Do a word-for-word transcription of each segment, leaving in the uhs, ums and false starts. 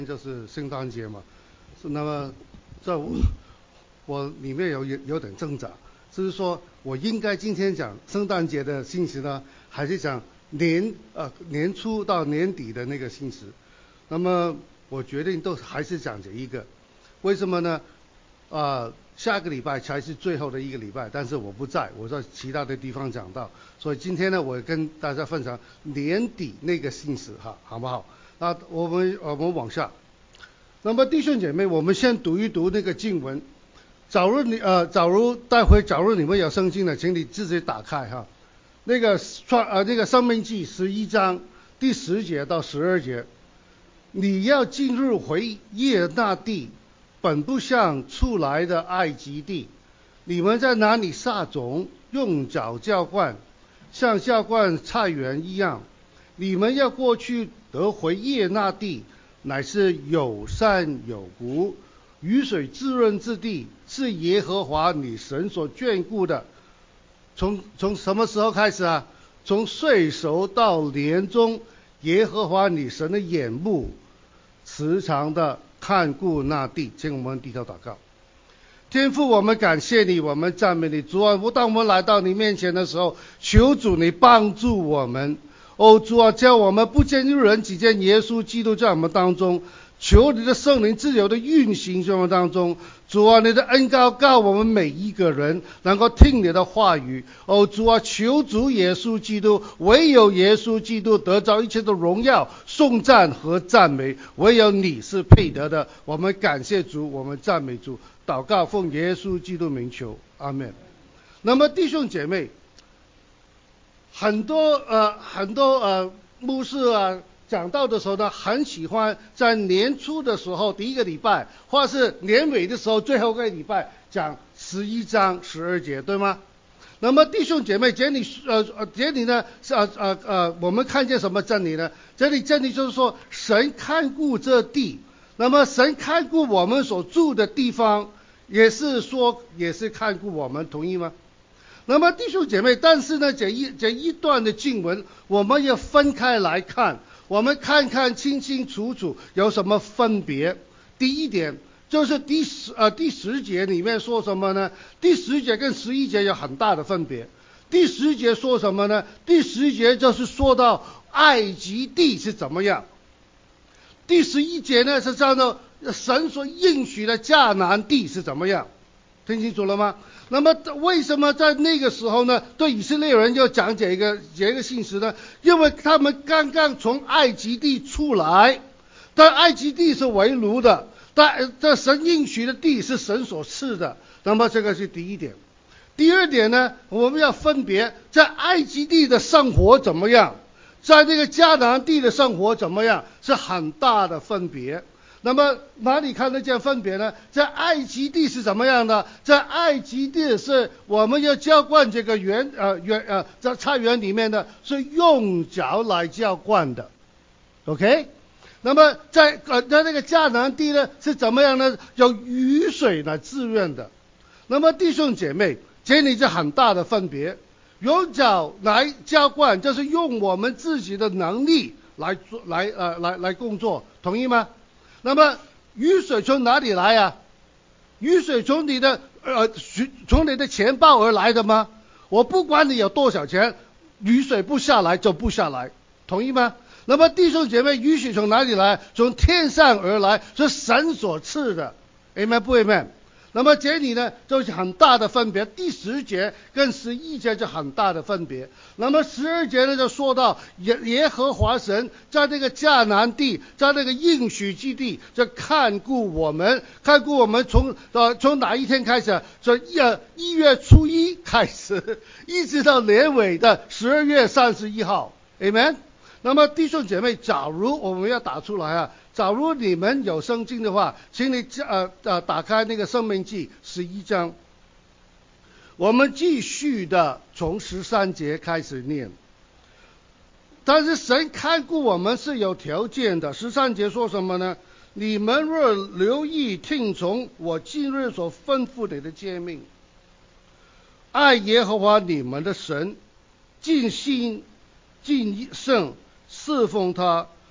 就是圣诞节嘛，那么在我我里面有有有点挣扎，就是说我应该今天讲圣诞节的信息呢，还是讲年呃年初到年底的那个信息？那么我决定都还是讲这一个，为什么呢？啊、呃，下个礼拜才是最后的一个礼拜，但是我不在，我在其他的地方讲到，所以今天呢，我跟大家分享年底那个信息哈，好不好？那我们我们往下，那么弟兄姐妹，我们先读一读那个经文。假如你呃，假如待会假如你们有圣经的，请你自己打开哈。那个创呃那个申命记十一章第十节到十二节，你要进入回耶那地，本不像出来的埃及地。你们在哪里撒种，用脚浇灌，像浇灌菜园一样。你们要过去得回耶那地，乃是有山有谷，雨水滋润之地，是耶和华你神所眷顾的。从从什么时候开始啊？从岁首到年终，耶和华你神的眼目时常的看顾那地。请我们低头祷告。天父，我们感谢你，我们赞美你。主啊，当我们来到你面前的时候，求主你帮助我们。哦，主啊，叫我们不见一人，只见耶稣基督在我们当中。求你的圣灵自由的运行在我们当中。主啊，你的恩膏告我们每一个人能够听你的话语。哦，主啊，求主耶稣基督，唯有耶稣基督得着一切的荣耀、颂赞和赞美，唯有你是配得的。我们感谢主，我们赞美主，祷告奉耶稣基督名求，阿们。那么弟兄姐妹，很多呃很多呃牧师啊讲道的时候呢，很喜欢在年初的时候第一个礼拜，或是年尾的时候最后一个礼拜讲十一章十二节，对吗？那么弟兄姐妹，这里呃呃这里呢呃呃呃我们看见什么真理呢？这里真理就是说，神看顾这地，那么神看顾我们所住的地方，也是说也是看顾我们，同意吗？那么弟兄姐妹，但是呢，这一这一段的经文，我们要分开来看，我们看看清清楚楚有什么分别。第一点就是第十呃第十节里面说什么呢？第十节跟十一节有很大的分别。第十节说什么呢？第十节就是说到埃及地是怎么样。第十一节呢是讲到神所应许的迦南地是怎么样。听清楚了吗？那么为什么在那个时候呢，对以色列人要讲这个这个信息呢？因为他们刚刚从埃及地出来，但埃及地是为奴的，但这神应许的地是神所赐的。那么这个是第一点。第二点呢，我们要分别在埃及地的生活怎么样，在这个迦南地的生活怎么样，是很大的分别。那么哪里看得见分别呢？在埃及地是怎么样的？在埃及地是我们要浇灌这个园呃园呃在菜园里面的是用脚来浇灌的 ，OK？ 那么在呃在那个迦南地呢是怎么样呢？有雨水来滋润的。那么弟兄姐妹，这里是很大的分别。用脚来浇灌，就是用我们自己的能力来做来呃来来工作，同意吗？那么雨水从哪里来啊？雨水从你的呃从你的钱包而来的吗？我不管你有多少钱，雨水不下来就不下来，同意吗？那么弟兄姐妹，雨水从哪里来？从天上而来，是神所赐的。 Amen 不 Amen？ 那么这里呢就是很大的分别，第十节跟十一节就很大的分别。那么十二节呢就说到耶耶和华神在这个迦南地，在这个应许之地，就看顾我们，看顾我们从呃从哪一天开始？从一一月初一开始，一直到年尾的十二月三十一号。Amen。那么弟兄姐妹，假如我们要打出来啊。假如你们有圣经的话，请你呃呃打开那个申命记十一章，我们继续的从十三节开始念。但是神看顾我们是有条件的。十三节说什么呢？你们若留意听从我今日所吩咐你的诫命，爱耶和华你们的神，尽心尽圣侍奉他。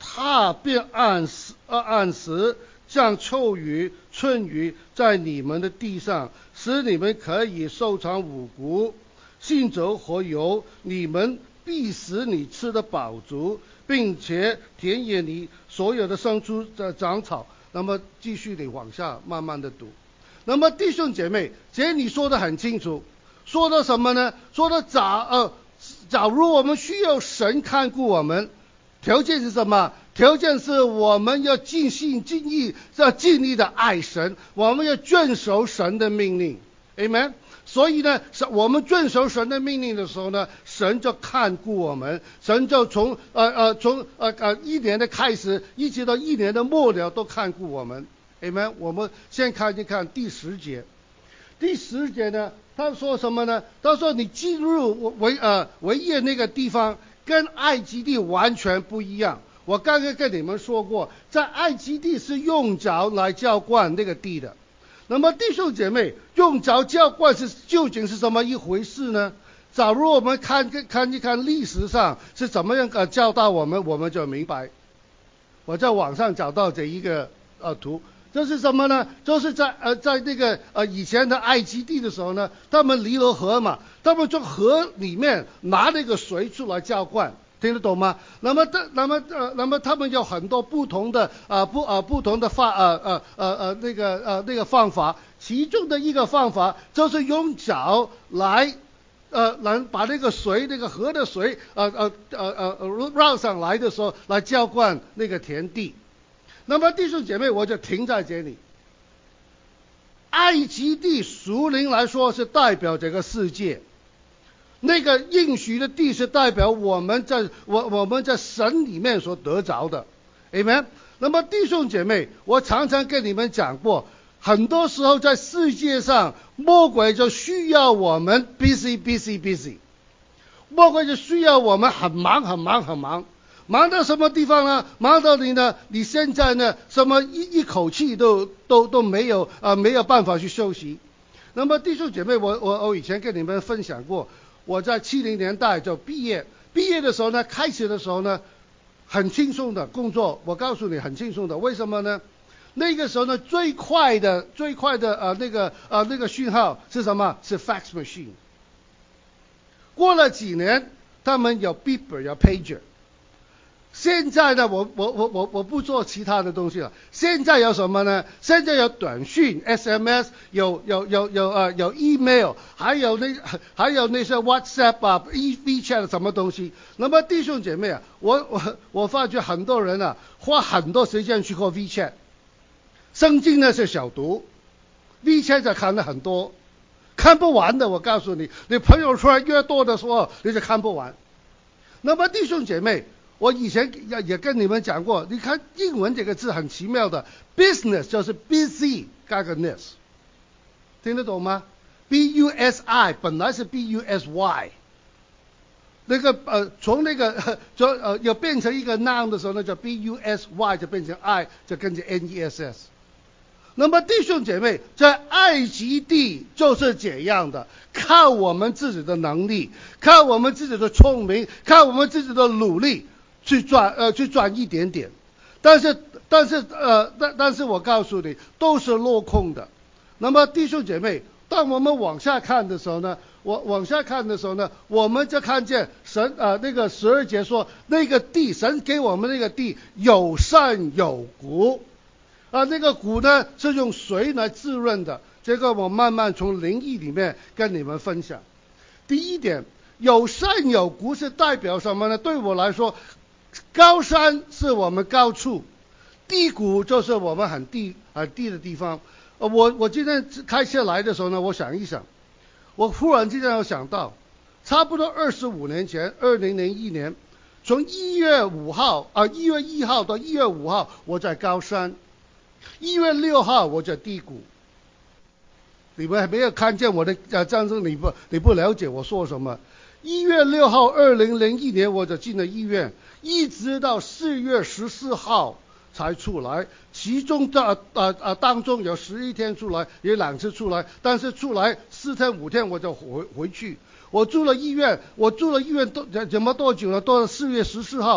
他便按时按时降秋雨春雨在你们的地上，使你们可以收藏五谷、新酒和油，你们必使你吃得饱足，并且田野里所有的牲畜的长草。那么继续地往下慢慢的读。那么弟兄姐妹，这里说得很清楚，说的什么呢？说的假呃，假如我们需要神看顾我们，条件是什么？条件是我们要尽心尽意要尽力的爱神，我们要遵守神的命令 Amen。 所以呢，我们遵守神的命令的时候呢，神就看顾我们，神就从呃呃从呃呃一年的开始一直到一年的末了都看顾我们 Amen。 我们先看一看第十节。第十节呢，他说什么呢？他说你进入为呃为业那个地方跟埃及地完全不一样。我刚刚跟你们说过，在埃及地是用脚来浇灌那个地的。那么弟兄姐妹，用脚浇灌是究竟是什么一回事呢？假如我们看看一看历史上是怎么样呃教导我们，我们就明白。我在网上找到这一个呃图，这是什么呢？就是在呃在那个呃以前的埃及地的时候呢，他们尼罗河嘛，他们从河里面拿那个水出来浇灌。听得懂吗？那么的，那么呃，那么他们有很多不同的啊、呃、不啊、呃、不同的方呃呃呃呃那个呃那个方法，其中的一个方法就是用脚来呃来把那个水那个河的水呃呃呃呃绕上来的时候来浇灌那个田地。那么弟兄姐妹，我就停在这里。埃及地属灵来说是代表这个世界。那个应许的地是代表我们在我我们在神里面所得着的 Amen。 那么弟兄姐妹，我常常跟你们讲过，很多时候在世界上魔鬼就需要我们 busy busy busy， 魔鬼就需要我们很忙很忙很忙，忙到什么地方呢？忙到你呢你现在呢什么一一口气都都都没有啊、呃、没有办法去休息。那么弟兄姐妹，我我我以前跟你们分享过，我在七零年代就毕业，毕业的时候呢，开始的时候呢，很轻松的工作。我告诉你，很轻松的。为什么呢？那个时候呢，最快的、最快的呃那个呃那个讯号是什么？是 fax machine。过了几年，他们有 beeper， 有 pager。现在呢，我我我我我不做其他的东西了。现在有什么呢？现在有短讯 S M S， 有有有有呃有 email， 还有那还有那些 WhatsApp 啊、WeChat 什么东西。那么弟兄姐妹啊，我我我发觉很多人啊，花很多时间去过 WeChat。圣经呢是小读 ，WeChat 就看了很多，看不完的。我告诉你，你朋友出来越多的时候，你就看不完。那么弟兄姐妹，我以前也也跟你们讲过，你看英文这个字很奇妙的 ，business 就是 busy 加个 ness， 听得懂吗 ？B U S I 本来是 B U S Y， 那个呃从那个就呃要变成一个 noun 的时候呢，叫 B U S Y 就变成 I， 就跟着 N E S S。那么弟兄姐妹，在埃及地就是这样的，靠我们自己的能力，靠我们自己的聪明，靠我们自己的努力。去赚呃去赚一点点，但是但是呃但但是我告诉你，都是落空的。那么弟兄姐妹，当我们往下看的时候呢，我往下看的时候呢，我们就看见神呃那个十二节说，那个地神给我们那个地有山有谷，啊那个谷呢是用水来滋润的。这个我慢慢从灵异里面跟你们分享。第一点，有山有谷是代表什么呢？对我来说，高山是我们高处，低谷就是我们很低很低的地方。呃，我我今天开车来的时候呢，我想一想，我忽然之间有想到，差不多二十五年前，二零零一年，从一月五号啊一月一号到一月五号，我在高山，一月六号我在低谷。你们还没有看见我的呃战争，你不你不了解我说什么。一月六号，二零零一年我就进了医院，一直到四月十四号才出来，其中的呃呃当中有十一天出来，有两次出来，但是出来四天五天我就回回去。我住了医院，我住了医院多怎么多久了？到四月十四号，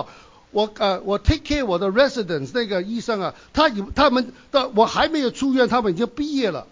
我呃我 take care 我的 residents 那个医生啊，他有他们的我还没有出院，他们已经毕业了。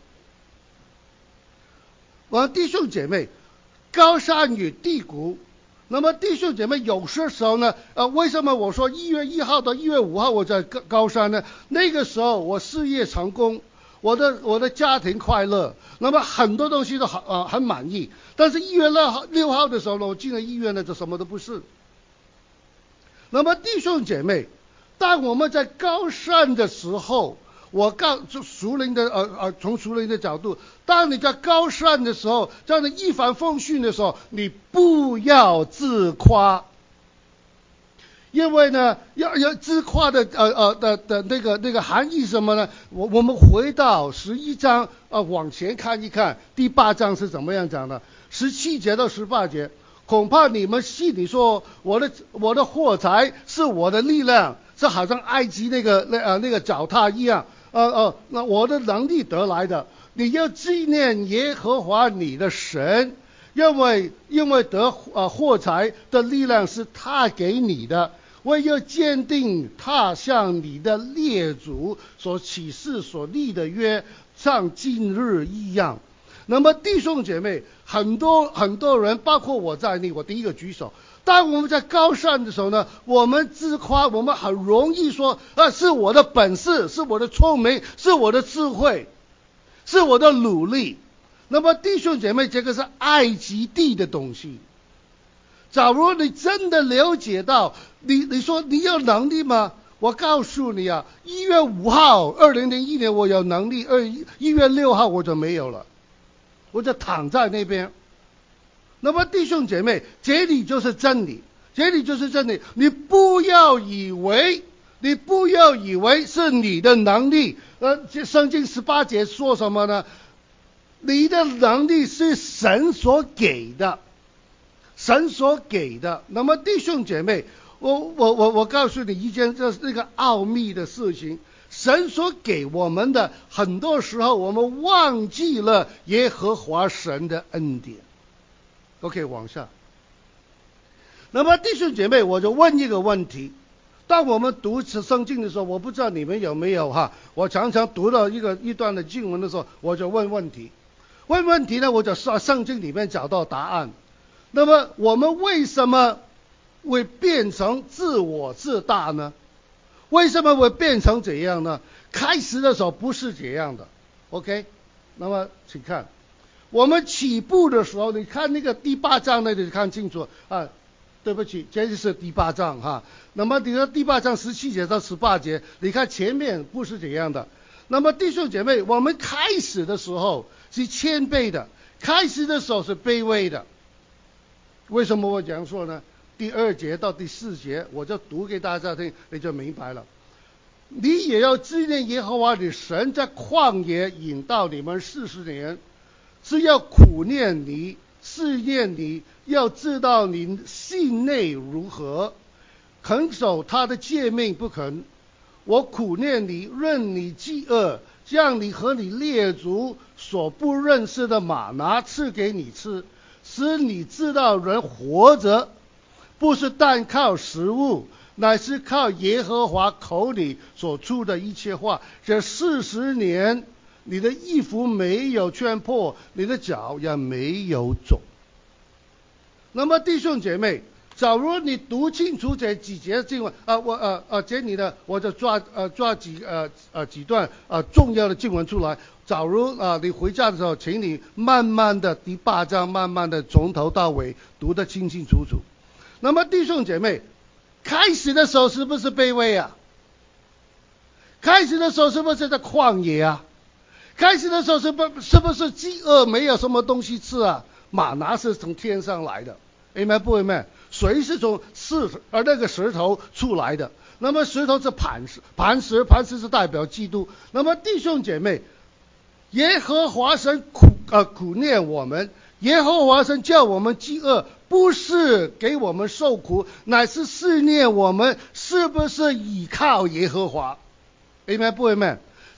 我弟兄姐妹，高山与低谷。那么弟兄姐妹，有些时候呢，呃，为什么我说一月一号到一月五号我在高高山呢？那个时候我事业成功，我的我的家庭快乐，那么很多东西都很呃很满意。但是一月六号六号的时候呢，我进了医院呢，就什么都不是。那么弟兄姐妹，当我们在高山的时候，我告就属灵的呃呃从属灵的角度，当你在高山的时候，在你一帆风顺的时候，你不要自夸，因为呢，要要自夸的呃呃的的那个那个含义什么呢？我我们回到十一章呃往前看一看，第八章是怎么样讲的？十七节到十八节，恐怕你们心里说，我的我的货财是我的力量，是好像埃及那个那呃那个脚踏一样。呃呃，那我的能力得来的，你要纪念耶和华你的神，因为因为得呃货财的力量是他给你的，我要坚定他向你的列祖所起誓所立的约，像今日一样。那么弟兄姐妹，很多很多人，包括我在内，我第一个举手。当我们在高山的时候呢，我们自夸，我们很容易说啊，是我的本事，是我的聪明，是我的智慧，是我的努力。那么弟兄姐妹，这个是埃及地的东西。假如你真的了解到，你你说你有能力吗？我告诉你啊，一月五号，二零零一年我有能力，二一月六号我就没有了，我就躺在那边。那么弟兄姐妹，这里就是真理，这里就是真理。你不要以为，你不要以为是你的能力。呃，圣经十八节说什么呢？你的能力是神所给的，神所给的。那么弟兄姐妹，我我我我告诉你一件这是那个奥秘的事情。神所给我们的，很多时候我们忘记了耶和华神的恩典。OK， 往下。那么弟兄姐妹，我就问一个问题：当我们读圣经的时候，我不知道你们有没有哈？我常常读到一个一段的经文的时候，我就问问题。问问题呢，我就在圣经里面找到答案。那么我们为什么会变成自我自大呢？为什么会变成这样呢？开始的时候不是这样的。OK， 那么请看。我们起步的时候，你看那个第八章那里看清楚啊，对不起，这就是第八章哈。那么你的第八章十七节到十八节，你看前面不是这样的。那么弟兄姐妹，我们开始的时候是谦卑的，开始的时候是卑微的。为什么我这样说呢？第二节到第四节，我就读给大家听，你就明白了。你也要纪念耶和华的神在旷野引导你们四十年。是要苦念你，试验你，要知道你心内如何，肯守他的诫命不肯。我苦念你，任你饥饿，将你和你列祖所不认识的玛拿赐给你吃，使你知道人活着不是单靠食物，乃是靠耶和华口里所出的一切话。这四十年你的衣服没有穿破，你的脚也没有肿。那么弟兄姐妹，假如你读清楚这几节经文啊，我呃呃这里呢，我就抓呃抓几呃呃几段呃重要的经文出来。假如啊、呃、你回家的时候，请你慢慢的第八章慢慢的从头到尾读得清清楚楚。那么弟兄姐妹，开始的时候是不是卑微啊？开始的时候是不是在旷野啊？开始的时候是不是不是饥饿，没有什么东西吃啊？玛拿是从天上来的 ，amen 不 amen？ 水是从石而那个石头出来的，那么石头是磐石，磐石磐石是代表基督。那么弟兄姐妹，耶和华神苦呃苦念我们，耶和华神叫我们饥饿，不是给我们受苦，乃是试炼我们是不是依靠耶和华 ，amen 不 amen？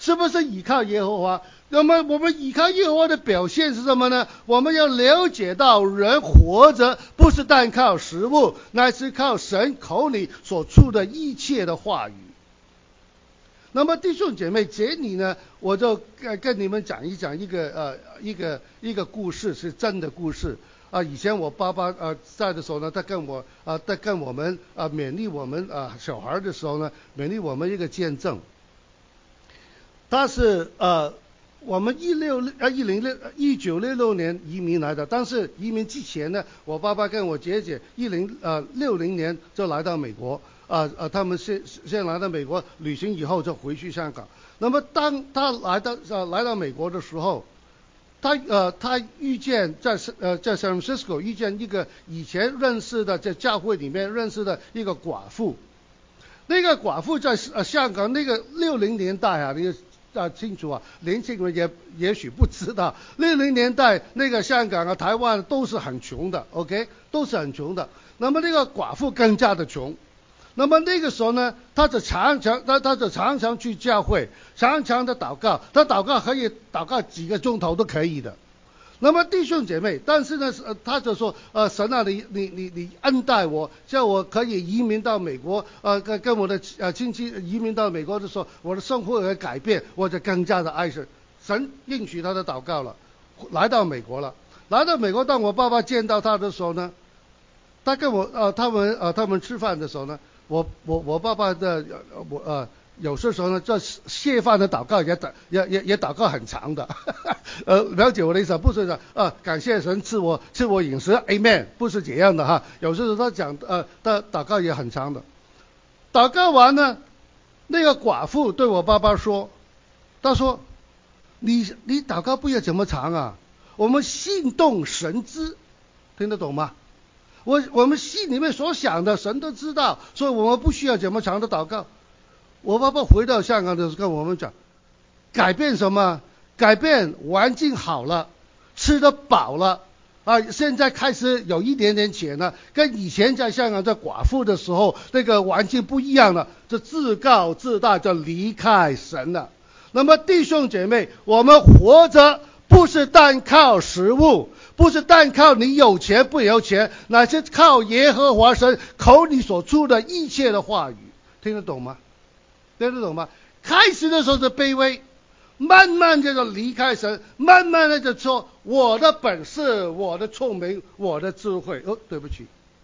是不是依靠耶和华？那么我们依靠耶和华的表现是什么呢？我们要了解到人活着不是单靠食物，乃是靠神口里所出的一切的话语。那么弟兄姐妹，这里呢，我就跟你们讲一讲一个呃一个一个故事，是真的故事啊。以前我爸爸呃在的时候呢，他跟我啊他跟我们啊勉励我们啊小孩的时候呢，勉励我们一个见证。他是呃。我们一六呃一零六一九六六年移民来的，但是移民之前呢，我爸爸跟我姐姐一零呃六零年就来到美国，啊呃他们先先来到美国旅行以后就回去香港。那么当他来到呃来到美国的时候，他呃他遇见在呃在 San Francisco 遇见一个以前认识的在教会里面认识的一个寡妇，那个寡妇在呃香港那个六零年代啊，那个。啊，清楚啊，年轻人也也许不知道，六零年代那个香港啊、台湾都是很穷的 ，OK， 都是很穷的。那么那个寡妇更加的穷。那么那个时候呢，他就常常他他就常常去教会，常常的祷告，他祷告可以祷告几个钟头都可以的。那么弟兄姐妹，但是呢，呃，他就说，呃，神啊，你你你你恩待我，叫我可以移民到美国，呃，跟跟我的呃亲戚移民到美国的时候，我的生活会改变，我就更加的爱神。神应许他的祷告了，来到美国了。来到美国，当我爸爸见到他的时候呢，他跟我呃他们呃他们吃饭的时候呢，我我我爸爸的我呃。有些时候呢，这谢饭的祷告也祷也也也祷告很长的，呃，了解我的意思，不是说啊，感谢神赐我赐我饮食 ，Amen， 不是这样的哈。有时候他讲呃，他祷告也很长的。祷告完呢，那个寡妇对我爸爸说，他说，你你祷告不要这么长啊，我们心动神知，听得懂吗？我我们心里面所想的神都知道，所以我们不需要这么长的祷告。我爸爸回到香港的时候跟我们讲，改变什么？改变环境好了，吃得饱了啊！现在开始有一点点钱了，跟以前在香港在寡妇的时候那个环境不一样了，就自高自大，就离开神了。那么弟兄姐妹，我们活着不是单靠食物，不是单靠你有钱不有钱，乃是靠耶和华神口里所出的一切的话语，听得懂吗？听得懂吗？开始的时候是卑微，慢慢的就离开神，慢慢的就说我的本事，我的聪明，我的智慧。哦，对不起。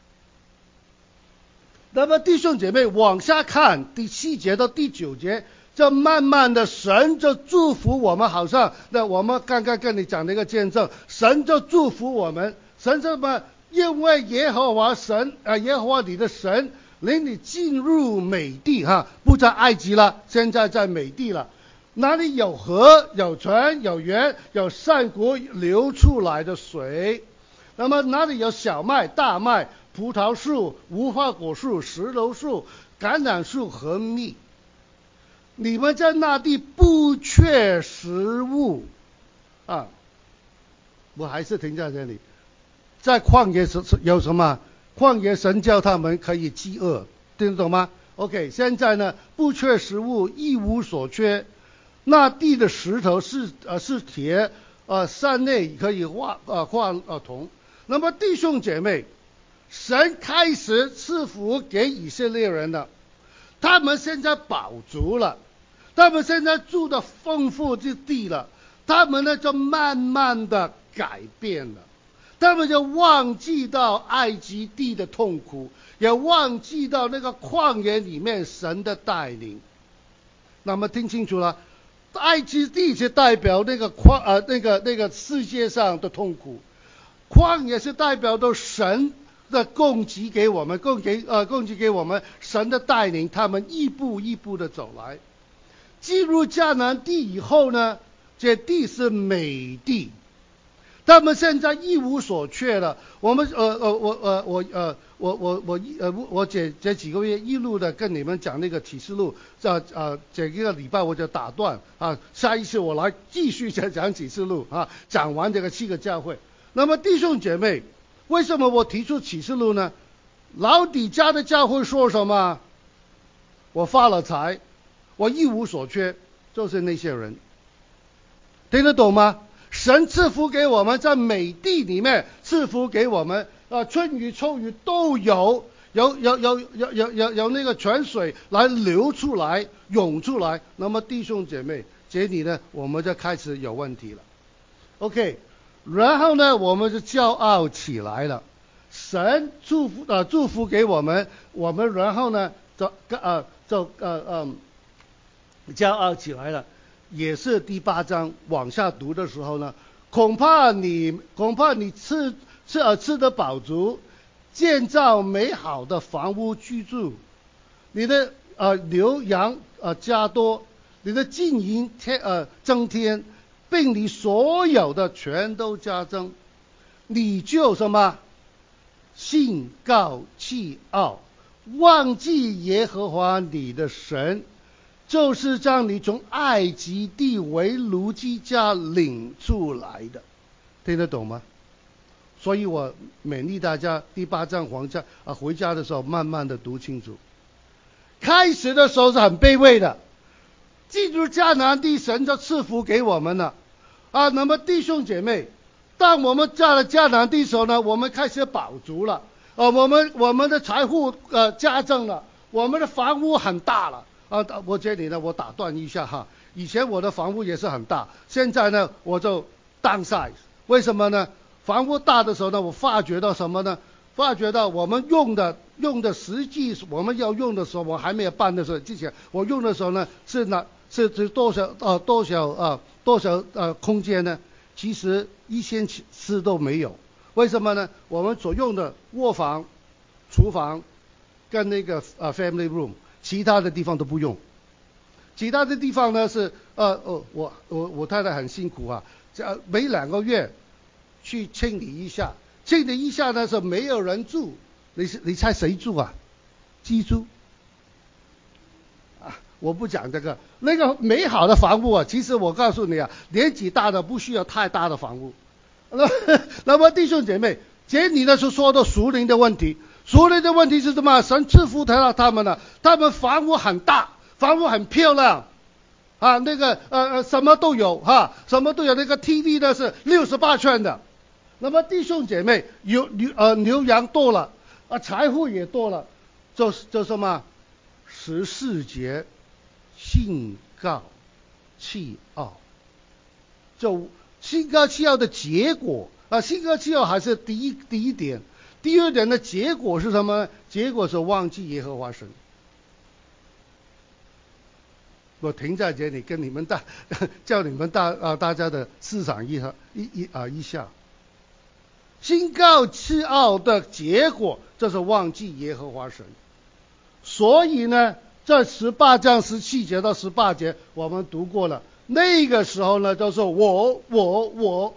那么弟兄姐妹往下看，第七节到第九节，这慢慢的神就祝福我们，好像那我们刚刚跟你讲的一个见证，神就祝福我们，神这么因为耶和华神啊、呃，耶和华你的神。领你进入美地哈，不在埃及了，现在在美地了。哪里有河、有泉、有源、有山谷流出来的水？那么哪里有小麦、大麦、葡萄树、无花果树、石榴树、橄榄树和蜜？你们在那地不缺食物啊！我还是停在这里，在旷野是有什么？旷野神叫他们可以饥饿，听得懂吗 ？OK， 现在呢不缺食物，一无所缺。那地的石头是呃是铁，呃山内可以化呃化呃铜。那么弟兄姐妹，神开始赐福给以色列人了，他们现在饱足了，他们现在住的丰富之地了，他们呢就慢慢的改变了。他们就忘记到埃及地的痛苦，也忘记到那个旷野里面神的带领。那么听清楚了，埃及地是代表那个旷呃那个那个世界上的痛苦，旷野是代表到神的供给给我们，供给呃供给给我们神的带领，他们一步一步的走来。进入迦南地以后呢，这地是美地。他们现在一无所缺了。我们呃呃我呃我呃我我我呃我这这几个月一路的跟你们讲那个启示录，这呃这一个礼拜我就打断啊，下一次我来继续再讲启示录啊，讲完这个七个教会。那么弟兄姐妹，为什么我提出启示录呢？老底嘉的教会说什么？我发了财，我一无所缺。 就是那些人。听得懂吗？神赐福给我们，在美地里面赐福给我们，啊，春雨秋雨都有，有有有有有有有那个泉水来流出来，涌出来。那么弟兄姐妹，这里呢，我们就开始有问题了。OK， 然后呢，我们就骄傲起来了。神祝福呃祝福给我们，我们然后呢，就呃就呃嗯骄傲起来了。也是第八章往下读的时候呢，恐怕你恐怕你吃吃呃吃得饱足，建造美好的房屋居住，你的呃牛羊呃加多，你的金银添呃增添，并你所有的全都加增，你就什么心高气傲，忘记耶和华你的神。就是将你从埃及地为奴之家领出来的，听得懂吗？所以我勉励大家第八章回家啊回家的时候慢慢的读清楚。开始的时候是很卑微的，进入迦南地，神就赐福给我们了啊。那么弟兄姐妹，当我们在了迦南地的时候呢，我们开始饱足了啊，我们我们的财富呃加增了，我们的房屋很大了。啊，我这里呢，我打断一下哈。以前我的房屋也是很大，现在呢，我就 downsize。为什么呢？房屋大的时候呢，我发觉到什么呢？发觉到我们用的用的实际我们要用的时候，我还没有办的时候，之前我用的时候呢，是哪是是多少呃多少呃多少呃空间呢？其实一千次都没有。为什么呢？我们所用的卧房、厨房跟那个呃 family room。其他的地方都不用，其他的地方呢是呃哦我我我太太很辛苦啊，这每两个月去清理一下，清理一下呢是没有人住，你你猜谁住啊？鸡住啊！我不讲这个，那个美好的房屋啊，其实我告诉你啊，年纪大的不需要太大的房屋。那那么弟兄姐妹，这里呢是说到属灵的问题。属灵的问题是什么？神赐福他他们了，他们房屋很大，房屋很漂亮，啊，那个呃呃什么都有哈、啊，什么都有。那个 T V 呢是六十八寸的。那么弟兄姐妹，有牛呃牛羊多了，啊财富也多了，就就什么十四节，心高气傲，就心高气傲的结果啊，心高气傲还是第一第一点。第二点的结果是什么？结果是忘记耶和华神。我停在这里跟你们大叫你们大啊大家的思想一下一一啊一下。心高气傲的结果就是忘记耶和华神。所以呢，在十八章十七节到十八节我们读过了。那个时候呢，就是我我我，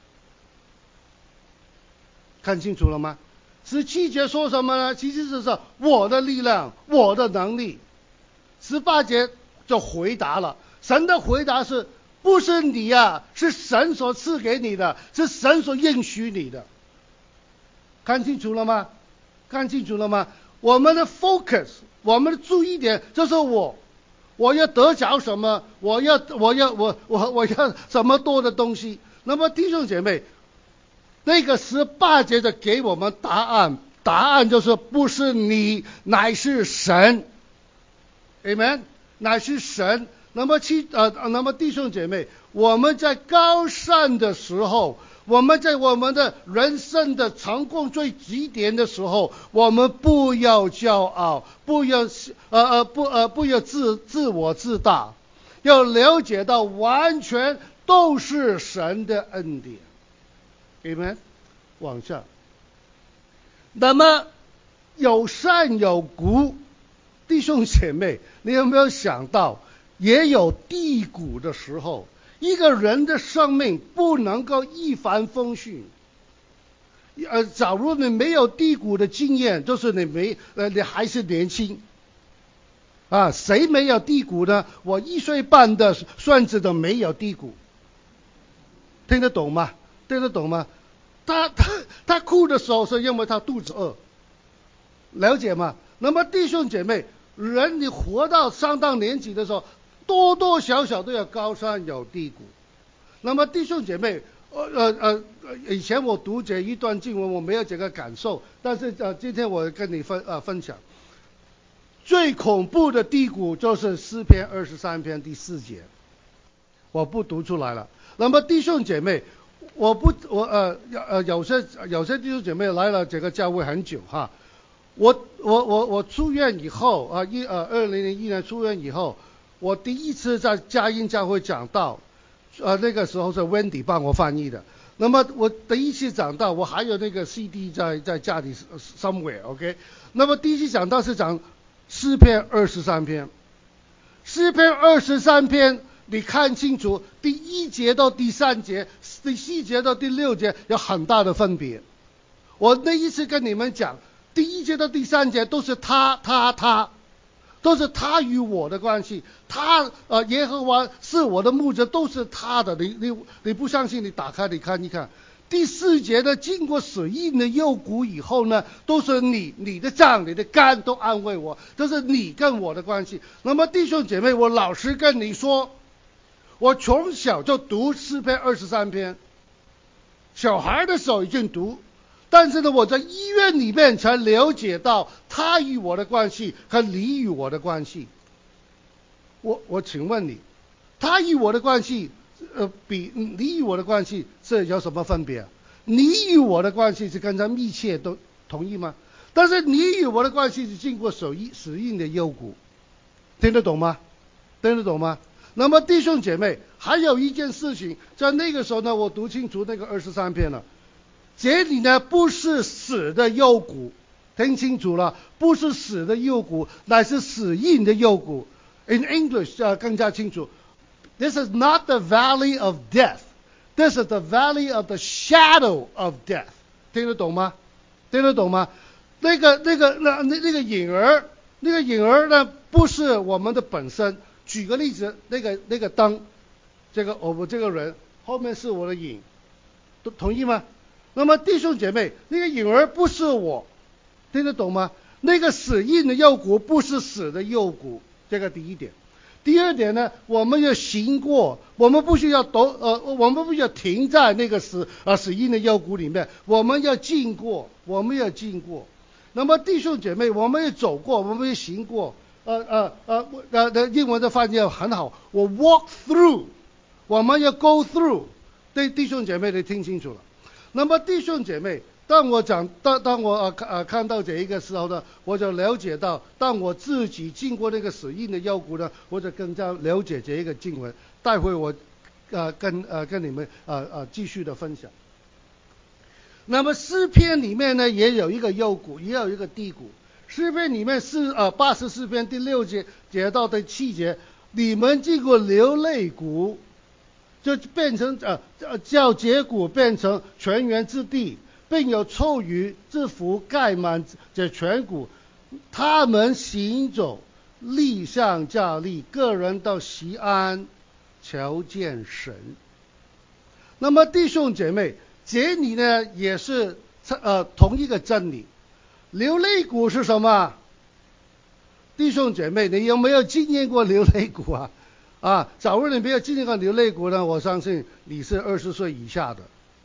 看清楚了吗？十七节说什么呢？其实是我的力量，我的能力。十八节就回答了，神的回答是不是你啊？是神所赐给你的，是神所应许你的。看清楚了吗？看清楚了吗？我们的 focus， 我们的注意点就是我，我要得着什么？我要我要我我我要什么多的东西？那么弟兄姐妹。那个十八节的给我们答案，答案就是不是你，乃是神。Amen， 乃是神。那么其呃，那么弟兄姐妹，我们在高山的时候，我们在我们的人生的成功最极点的时候，我们不要骄傲，不要呃呃不呃不要自自我自大，要了解到完全都是神的恩典。Amen， 往下。那么有山有谷，弟兄姐妹，你有没有想到，也有低谷的时候？一个人的生命不能够一帆风顺。呃，假如你没有低谷的经验，就是你没呃你还是年轻。啊，谁没有低谷呢？我一岁半的孙子都没有低谷。听得懂吗？听得懂吗？他他他哭的时候是因为他肚子饿，了解吗？那么弟兄姐妹，人你活到上当年纪的时候， 多多少少都有高山有低谷。那么弟兄姐妹，呃呃呃，以前我读这一段经文我没有这个感受，但是呃今天我跟你分呃分享，最恐怖的低谷就是诗篇二十三篇第四节，我不读出来了。那么弟兄姐妹，我不我呃呃有些有些弟兄姐妹来了这个教会很久哈，我我我我出院以后啊一呃二零零一年出院以后，我第一次在佳音教会讲道，呃那个时候是 Wendy 帮我翻译的。那么我第一次讲道，我还有那个 C D 在在家里 somewhere OK。那么第一次讲道是讲诗篇二十三篇，诗篇二十三篇。你看清楚，第一节到第三节，第四节到第六节有很大的分别。我那一次跟你们讲，第一节到第三节都是他他他，都是他与我的关系。他呃耶和华是我的牧者，都是他的。你你你不相信，你打开你看一看。第四节呢，经过死荫的幽谷以后呢，都是你你的脏你的肝都安慰我，这是你跟我的关系。那么弟兄姐妹，我老实跟你说，我从小就读诗篇二十三篇，小孩的时候已经读，但是呢，我在医院里面才了解到他与我的关系和你与我的关系。我我请问你，他与我的关系，呃，比你与我的关系是有什么分别？你与我的关系是更加密切，都同意吗？但是你与我的关系是经过死荫的幽谷，听得懂吗？听得懂吗？那么弟兄姐妹，还有一件事情，在那个时候呢，我读清楚那个二十三篇了。这里呢不是死的幽谷，听清楚了，不是死的幽谷，乃是死荫的幽谷。In English 呃更加清楚 ，This is not the valley of death, this is the valley of the shadow of death。听得懂吗？听得懂吗？那个那个那那那个影儿，那个影儿呢不是我们的本身。举个例子，那个那个灯，这个我这个人后面是我的影，都同意吗？那么弟兄姐妹，那个影儿不是我，听得懂吗？那个死荫的幽谷不是死的幽谷，这个第一点。第二点呢，我们要行过，我们不需要都呃，我们不需要停在那个死啊死荫的幽谷里面，我们要经过，我们要经过。那么弟兄姐妹，我们要走过，我们要行过。呃呃呃呃的英文的翻译很好，我 walk through， 我们要 go through。对弟兄姐妹，你听清楚了。那么弟兄姐妹，当我讲当当我呃呃看到这一个时候呢，我就了解到，当我自己经过那个死荫的幽谷呢，我就更加了解这一个经文。待会我呃跟呃跟你们呃呃继续的分享。那么诗篇里面呢，也有一个幽谷，也有一个低谷。诗篇里面是呃八十四篇第六节节到第七节，你们经过流泪谷，就变成呃呃叫结谷变成泉源之地，并有臭鱼之福盖满这全谷，他们行走力上加力，个人到西安求见神。那么弟兄姐妹，这里呢也是呃同一个真理。流泪谷是什么？弟兄姐妹，你有没有经验过流泪谷啊？啊，假如你没有经历过流泪谷呢，我相信你是二十岁以下的。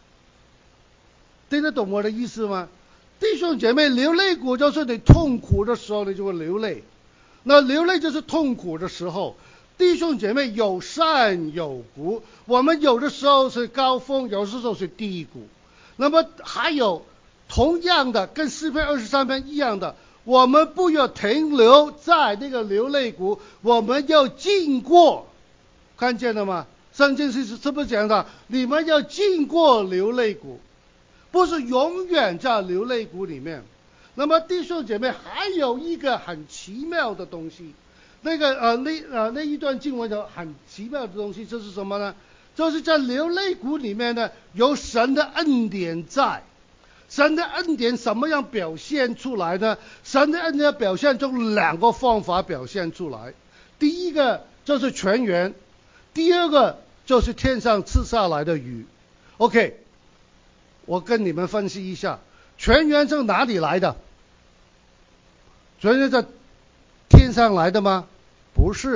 听得懂我的意思吗？弟兄姐妹，流泪谷就是你痛苦的时候你就会流泪，那流泪就是痛苦的时候。弟兄姐妹，有山有谷，我们有的时候是高峰，有的时候是低谷。那么还有同样的，跟诗篇二十三篇一样的，我们不要停留在那个流泪谷，我们要经过，看见了吗？圣经是是不是讲的？你们要经过流泪谷，不是永远在流泪谷里面。那么弟兄姐妹，还有一个很奇妙的东西，那个呃那呃那一段经文的很奇妙的东西，这是什么呢？就是在流泪谷里面呢，有神的恩典在。神的恩典怎么样表现出来呢？神的恩典表现中两个方法表现出来。第一个就是泉源，第二个就是天上赐下来的雨。OK， 我跟你们分析一下，泉源从哪里来的？泉源在天上来的吗？不是，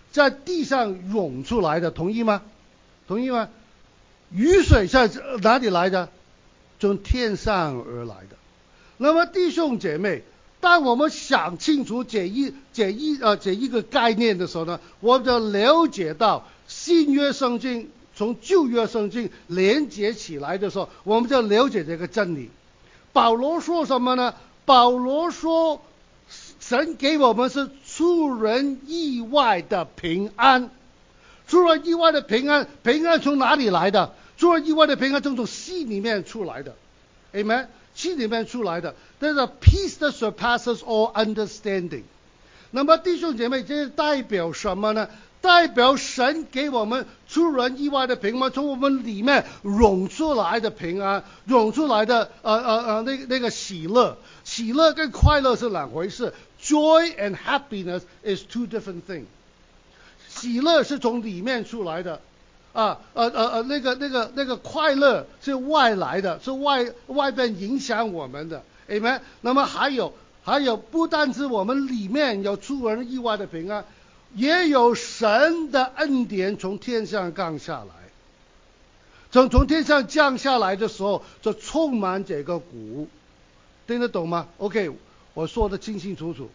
在地上涌出来的，同意吗？同意吗？雨水在哪里来的？从天上而来的。那么弟兄姐妹，当我们想清楚这一这一呃这一个概念的时候呢，我们就了解到新约圣经从旧约圣经连接起来的时候，我们就了解这个真理。保罗说什么呢？保罗说，神给我们是出人意外的平安。出人意外的平安，平安从哪里来的？出人意外的平安从心里面出来的。Amen。心里面出来的，这是 peace that surpasses all understanding。那么弟兄姐妹，这代表什么呢？代表神给我们出人意外的平安，从我们里面涌出来的平安，涌出来的呃呃呃那那个喜乐，喜乐跟快乐是两回事。Joy and happiness is two different things。喜乐是从里面出来的。啊呃呃呃，那个那个那个快乐是外来的，是外外边影响我们的 ，amen。那么还有还有，不单是我们里面有出人意外的平安，也有神的恩典从天上降下来。从从天上降下来的时候，就充满这个谷，听得懂吗 ？OK， 我说的清清楚楚。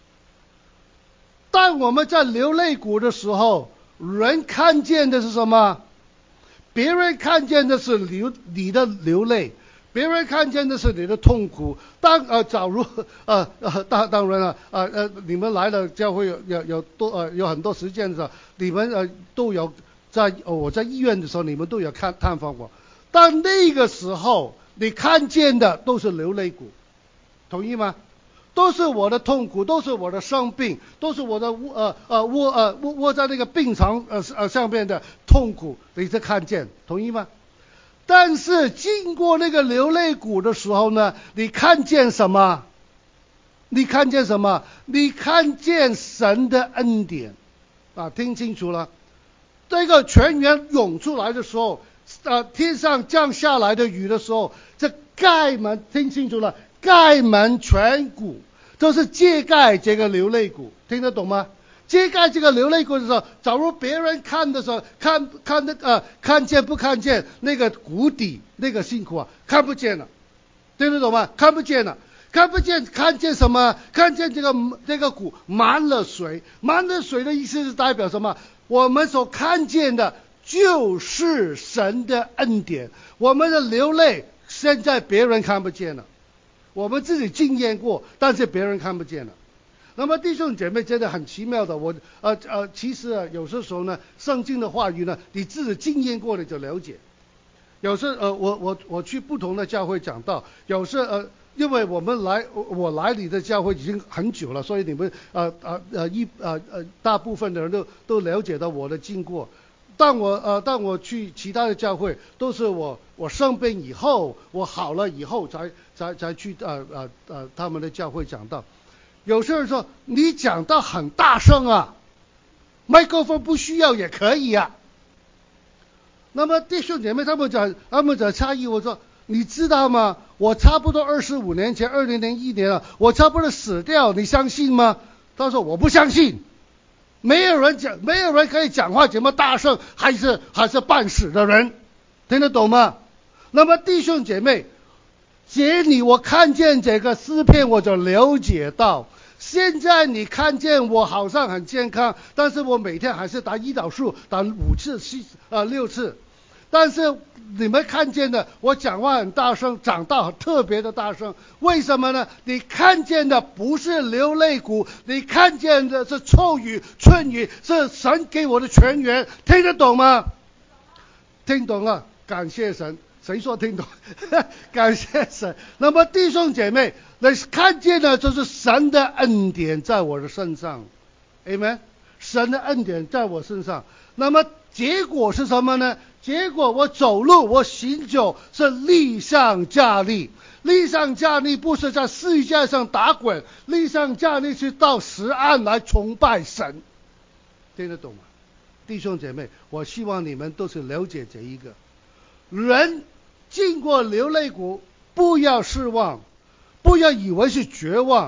当我们在流泪谷的时候，人看见的是什么？别人看见的是流你的流泪，别人看见的是你的痛苦。当呃，假如呃呃当当然了，呃呃，你们来了教会有有有多呃有很多时间的时候，你们呃都有在、呃、我在医院的时候，你们都有看探访我。但那个时候你看见的都是流泪谷，同意吗？都是我的痛苦，都是我的生病，都是我的呃呃窝呃窝窝在那个病床呃呃上面的痛苦，你在看见，同意吗？但是经过那个流泪谷的时候呢，你看见什么？你看见什么？你看见神的恩典啊！听清楚了，这个泉源涌出来的时候，呃，天上降下来的雨的时候，这盖满，听清楚了，盖满全谷。都是揭盖这个流泪谷，听得懂吗？揭盖这个流泪谷的时候，假如别人看的时候，看看的呃看见不看见那个谷底那个辛苦啊？看不见了，听得懂吗？看不见了，看不见，看见什么？看见这个这个谷满了水，满了水的意思是代表什么？我们所看见的就是神的恩典，我们的流泪现在别人看不见了。我们自己经验过，但是别人看不见了。那么弟兄姐妹真的很奇妙的，我呃呃，其实啊，有些时候呢，圣经的话语呢，你自己经验过了就了解。有时呃，我我我去不同的教会讲道，有时呃，因为我们来我来你的教会已经很久了，所以你们呃呃呃一呃呃大部分的人都都了解到我的经过。当我呃当我去其他的教会，都是我我生病以后，我好了以后才才才去呃呃呃他们的教会讲道。有些人说你讲道很大声啊，麦克风不需要也可以啊。那么弟兄姐妹他们讲他们讲诧异，我说你知道吗？我差不多二十五年前，二零零一年了，我差不多死掉，你相信吗？他说我不相信。没有人讲，没有人可以讲话这么大声，还是还是半死的人，听得懂吗？那么弟兄姐妹，姐你我看见这个诗篇，我就了解到，现在你看见我好像很健康，但是我每天还是打胰岛素，打五次、七呃六次，但是你们看见的，我讲话很大声，讲道特别的大声，为什么呢？你看见的不是流泪谷，你看见的是秋雨春雨，是神给我的泉源，听得懂吗？听懂了，感谢神。谁说听懂？感谢神。那么弟兄姐妹，你看见的就是神的恩典在我的身上 ，Amen。神的恩典在我身上，那么结果是什么呢？结果我走路，我行走是力上加力，力上加力不是在世界上打滚，力上加力是到石岸来崇拜神，听得懂吗？弟兄姐妹，我希望你们都是了解这一个，人经过流泪谷，不要失望，不要以为是绝望，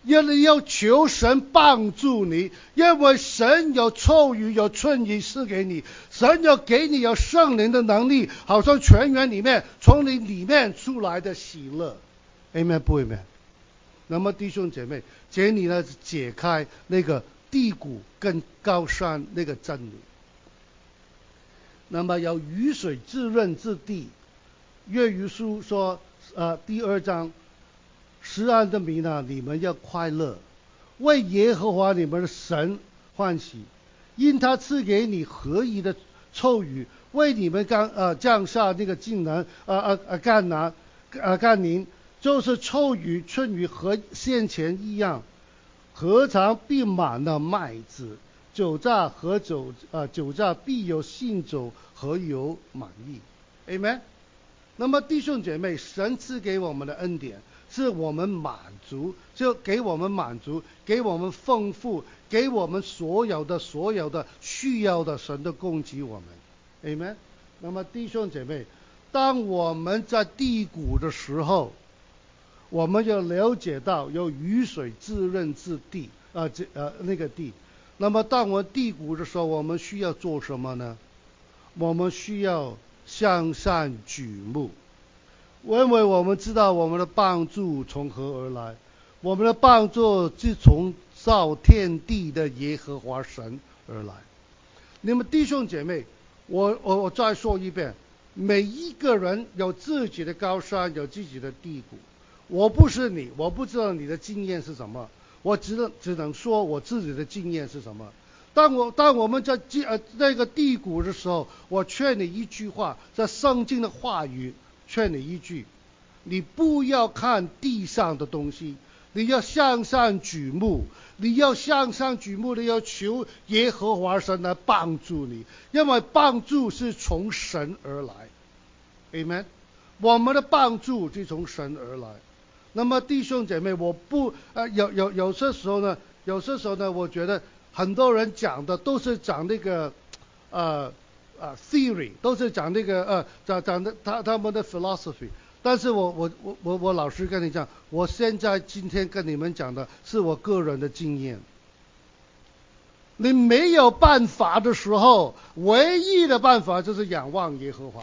要你要求神帮助你，因为神有秋雨有春雨赐给你，神要给你有圣灵的能力，好像泉源里面从你里面出来的喜乐。 Amen 不 Amen？ 那么弟兄姐妹，请你呢解开那个低谷跟高山那个真理。那么有雨水滋润之地，约珥书说呃第二章，十安的民啊，你们要快乐，为耶和华你们的神欢喜，因他赐给你合宜的秋雨，为你们降呃降下那个金能呃呃呃甘南呃甘霖，就是秋雨春雨和先前一样，何尝必满了麦子，酒榨和酒呃酒榨必有新酒和油满溢。 Amen。 那么弟兄姐妹，神赐给我们的恩典是我们满足，就给我们满足，给我们丰富，给我们所有的所有的需要的，神的供给我们。 Amen。 那么弟兄姐妹，当我们在低谷的时候，我们要了解到有雨水滋润之地啊，这呃那个地。那么当我们低谷的时候，我们需要做什么呢？我们需要向上举目，因为我们知道我们的帮助从何而来，我们的帮助是从造天地的耶和华神而来。那么弟兄姐妹，我我我再说一遍，每一个人有自己的高山，有自己的低谷。我不是你，我不知道你的经验是什么，我只能只能说我自己的经验是什么。当我当我们在呃那个低谷的时候，我劝你一句话，在圣经的话语劝你一句，你不要看地上的东西，你要向上举目，你要向上举目，你要求耶和华神来帮助你，因为帮助是从神而来。 Amen。 我们的帮助是从神而来。那么弟兄姐妹，我不呃有有有些时候呢，有些时候呢，我觉得很多人讲的都是讲那个呃呃 theory， 都是讲那个呃讲讲的他他们的 philosophy。但是我我我我我老实跟你讲，我现在今天跟你们讲的是我个人的经验。你没有办法的时候，唯一的办法就是仰望耶和华。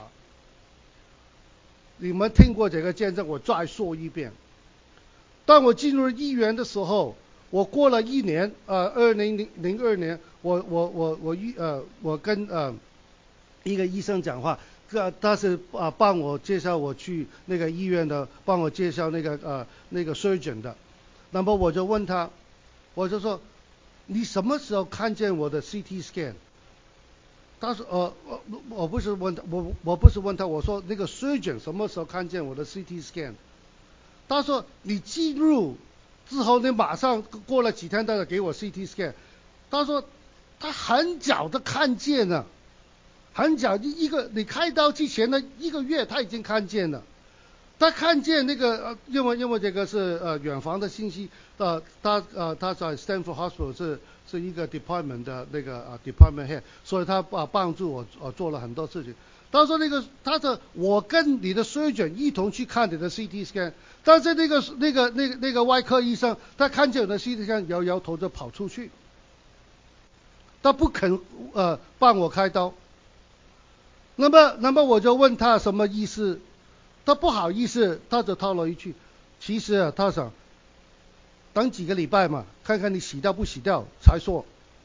你们听过这个见证，我再说一遍。当我进入医院的时候，我过了一年，呃，二零零零二年，我我我我医呃，我跟呃一个医生讲话，这他是啊、呃、帮我介绍我去那个医院的，帮我介绍那个呃那个 surgeon 的。那么我就问他，我就说，你什么时候看见我的 C T scan？他说呃我我不是问他，我我不是问他，我说那个 surgeon 什么时候看见我的 C T scan？他说你进入之后，你马上过了几天，他就给我 C T scan。他说他很早的看见了，很早一个你开刀之前的一个月他已经看见了。他看见那个呃，因为因为这个是呃远房的信息，呃他呃他在 Stanford Hospital 是是一个 department 的那个呃 department head， 所以他啊帮助我呃做了很多事情。他说那个他说我跟你的 surgeon 一同去看你的 C T scan， 但是那个那个那个那个外科医生他看见我的 C T scan 摇摇头就跑出去，他不肯呃帮我开刀。那么那么我就问他什么意思，他不好意思，他就套了一句，其实啊他想等几个礼拜嘛，看看你洗掉不洗掉才说。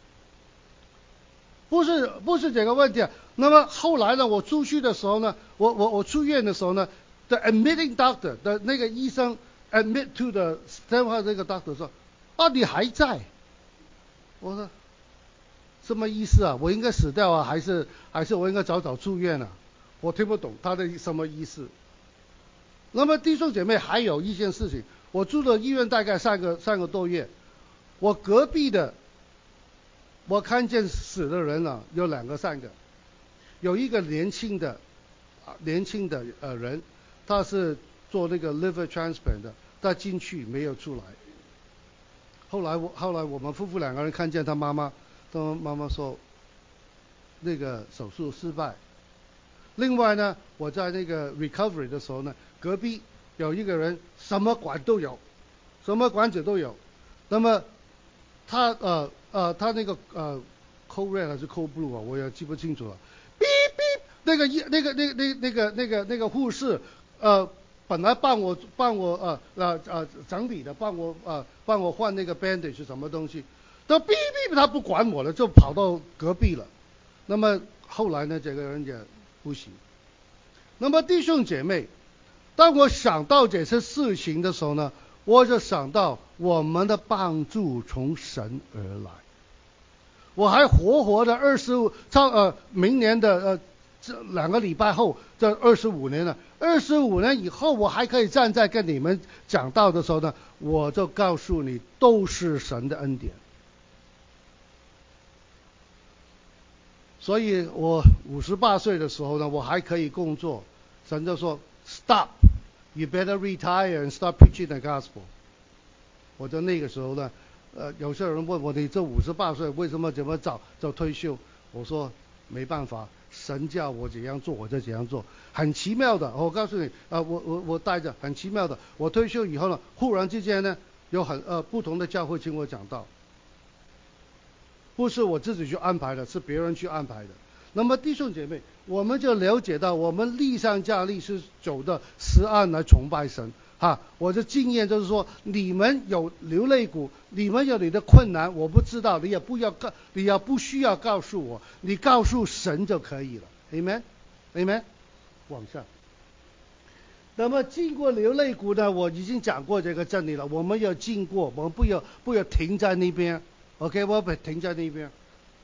不是不是这个问题啊。那么后来呢，我出去的时候呢，我我我出院的时候呢 ，the admitting doctor 的那个医生 admit to the Stanford 这个 doctor 说，啊你还在？我说什么意思啊？我应该死掉啊，还是还是我应该早早住院啊？我听不懂他的什么意思。那么弟兄姐妹，还有一件事情，我住了医院大概三个三个多月，我隔壁的。我看见死的人啊，有两个三个，有一个年轻的，啊年轻的呃人，他是做那个 liver transplant 的，他进去没有出来。后来我后来我们夫妇两个人看见他妈妈，他妈妈说，那个手术失败。另外呢，我在那个 recovery 的时候呢，隔壁有一个人什么管都有，什么管子都有。 那么他呃呃他那个呃 Cold Red 还是 Cold Blue 啊，我也记不清楚了。哔哔，那个那个那个那那个那个那个护士呃本来帮我帮我呃呃呃整理的，帮我呃帮我换那个 bandage 是什么东西，都哔哔他不管我了，就跑到隔壁了。那么后来呢，这个人也不行。那么弟兄姐妹，当我想到这些事情的时候呢，我就想到我们的帮助从神而来。我还活活的二十五，超呃明年的呃这两个礼拜后，这二十五年了。二十五年以后，我还可以站在跟你们讲道的时候呢，我就告诉你，都是神的恩典。所以我五十八岁的时候呢，我还可以工作。神就说 ，Stop, you better retire and start preaching the gospel。我在那个时候呢。呃，有些人问我，你这五十八岁为什么这么早就退休？我说没办法，神叫我怎样做我就怎样做。很奇妙的，我告诉你，呃，我我我带着很奇妙的，我退休以后呢，忽然之间呢，有很呃不同的教会请我讲道，不是我自己去安排的，是别人去安排的。那么弟兄姐妹，我们就了解到，我们力上加力是走的实岸来崇拜神。哈，我的经验就是说，你们有流泪谷，你们有你的困难，我不知道，你也不要告，你也不需要告诉我，你告诉神就可以了。Amen， Amen。往下。那么经过流泪谷呢，我已经讲过这个真理了。我们要经过，我们不要不要停在那边。OK， 我不停在那边。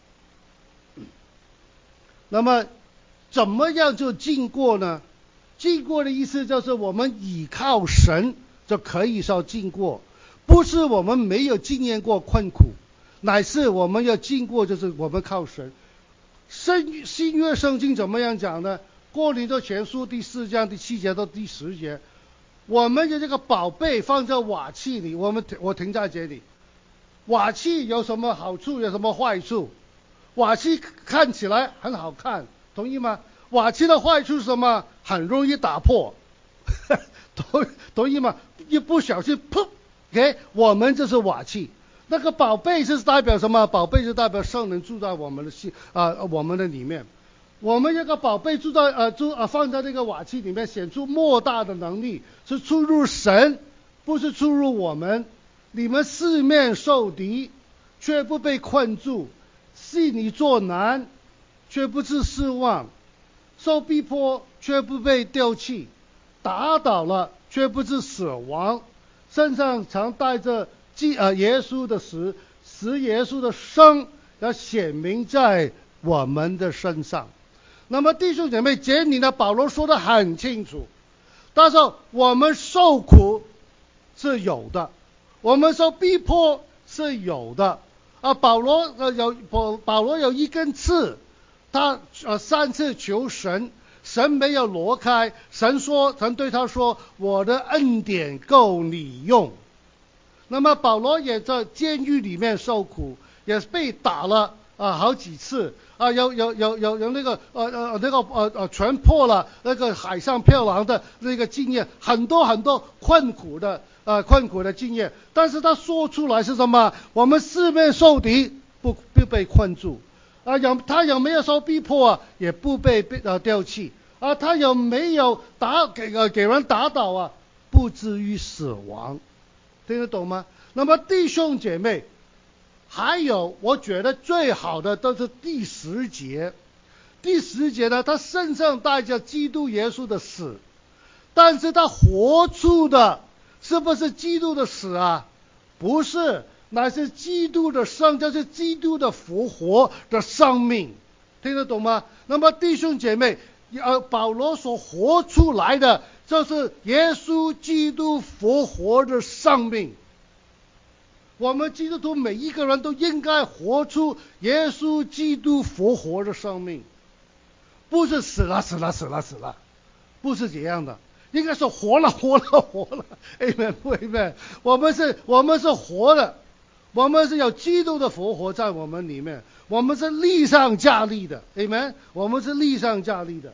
那么怎么样就经过呢？经过的意思就是我们倚靠神就可以说经过，不是我们没有经验过困苦，乃是我们要经过，就是我们靠神。新新约圣经怎么样讲呢？哥林多前书第四章第七节到第十节，我们的这个宝贝放在瓦器里，我们我停在这里。瓦器有什么好处，有什么坏处？瓦器看起来很好看，同意吗？瓦器的坏处是什么？很容易打破，同同意吗？一不小心，噗，给我们这是瓦器。那个宝贝是代表什么？宝贝是代表圣灵住在我们的心啊、呃，我们的里面。我们这个宝贝住在呃住呃放在这个瓦器里面，显出莫大的能力，是出入神，不是出入我们。你们四面受敌，却不被困住；替你作难，却不致失望；受逼迫，却不被丢弃；打倒了，却不致死亡。身上常带着基呃耶稣的死，使耶稣的生要显明在我们的身上。那么弟兄姐妹，这里呢，保罗说得很清楚，他说我们受苦是有的，我们受逼迫是有的啊。保罗呃有保保罗有一根刺，他呃三次求神，神没有挪开，神说神对他说，我的恩典够你用。那么保罗也在监狱里面受苦，也被打了啊好几次啊，有有有有有那个呃呃那个呃呃全破了那个海上漂流的那个经验，很多很多困苦的呃困苦的经验。但是他说出来是什么？我们四面受敌，不不被困住啊，有他有没有受逼迫啊？也不被被呃丢弃啊，他有没有打给呃给人打倒啊？不至于死亡。听得懂吗？那么弟兄姐妹，还有我觉得最好的都是第十节。第十节呢，他身上带着基督耶稣的死，但是他活出的是不是基督的死啊？不是，乃是基督的生，就是基督的复活的生命。听得懂吗？那么弟兄姐妹，呃，保罗所活出来的就是耶稣基督复活的生命。我们基督徒每一个人都应该活出耶稣基督复活的生命，不是死了死了死了死了，不是这样的，应该是活了活了活了。Amen Amen。我们是我们是活的，我们是有基督的复活在我们里面，我们是力上加力的。Amen。我们是力上加力的。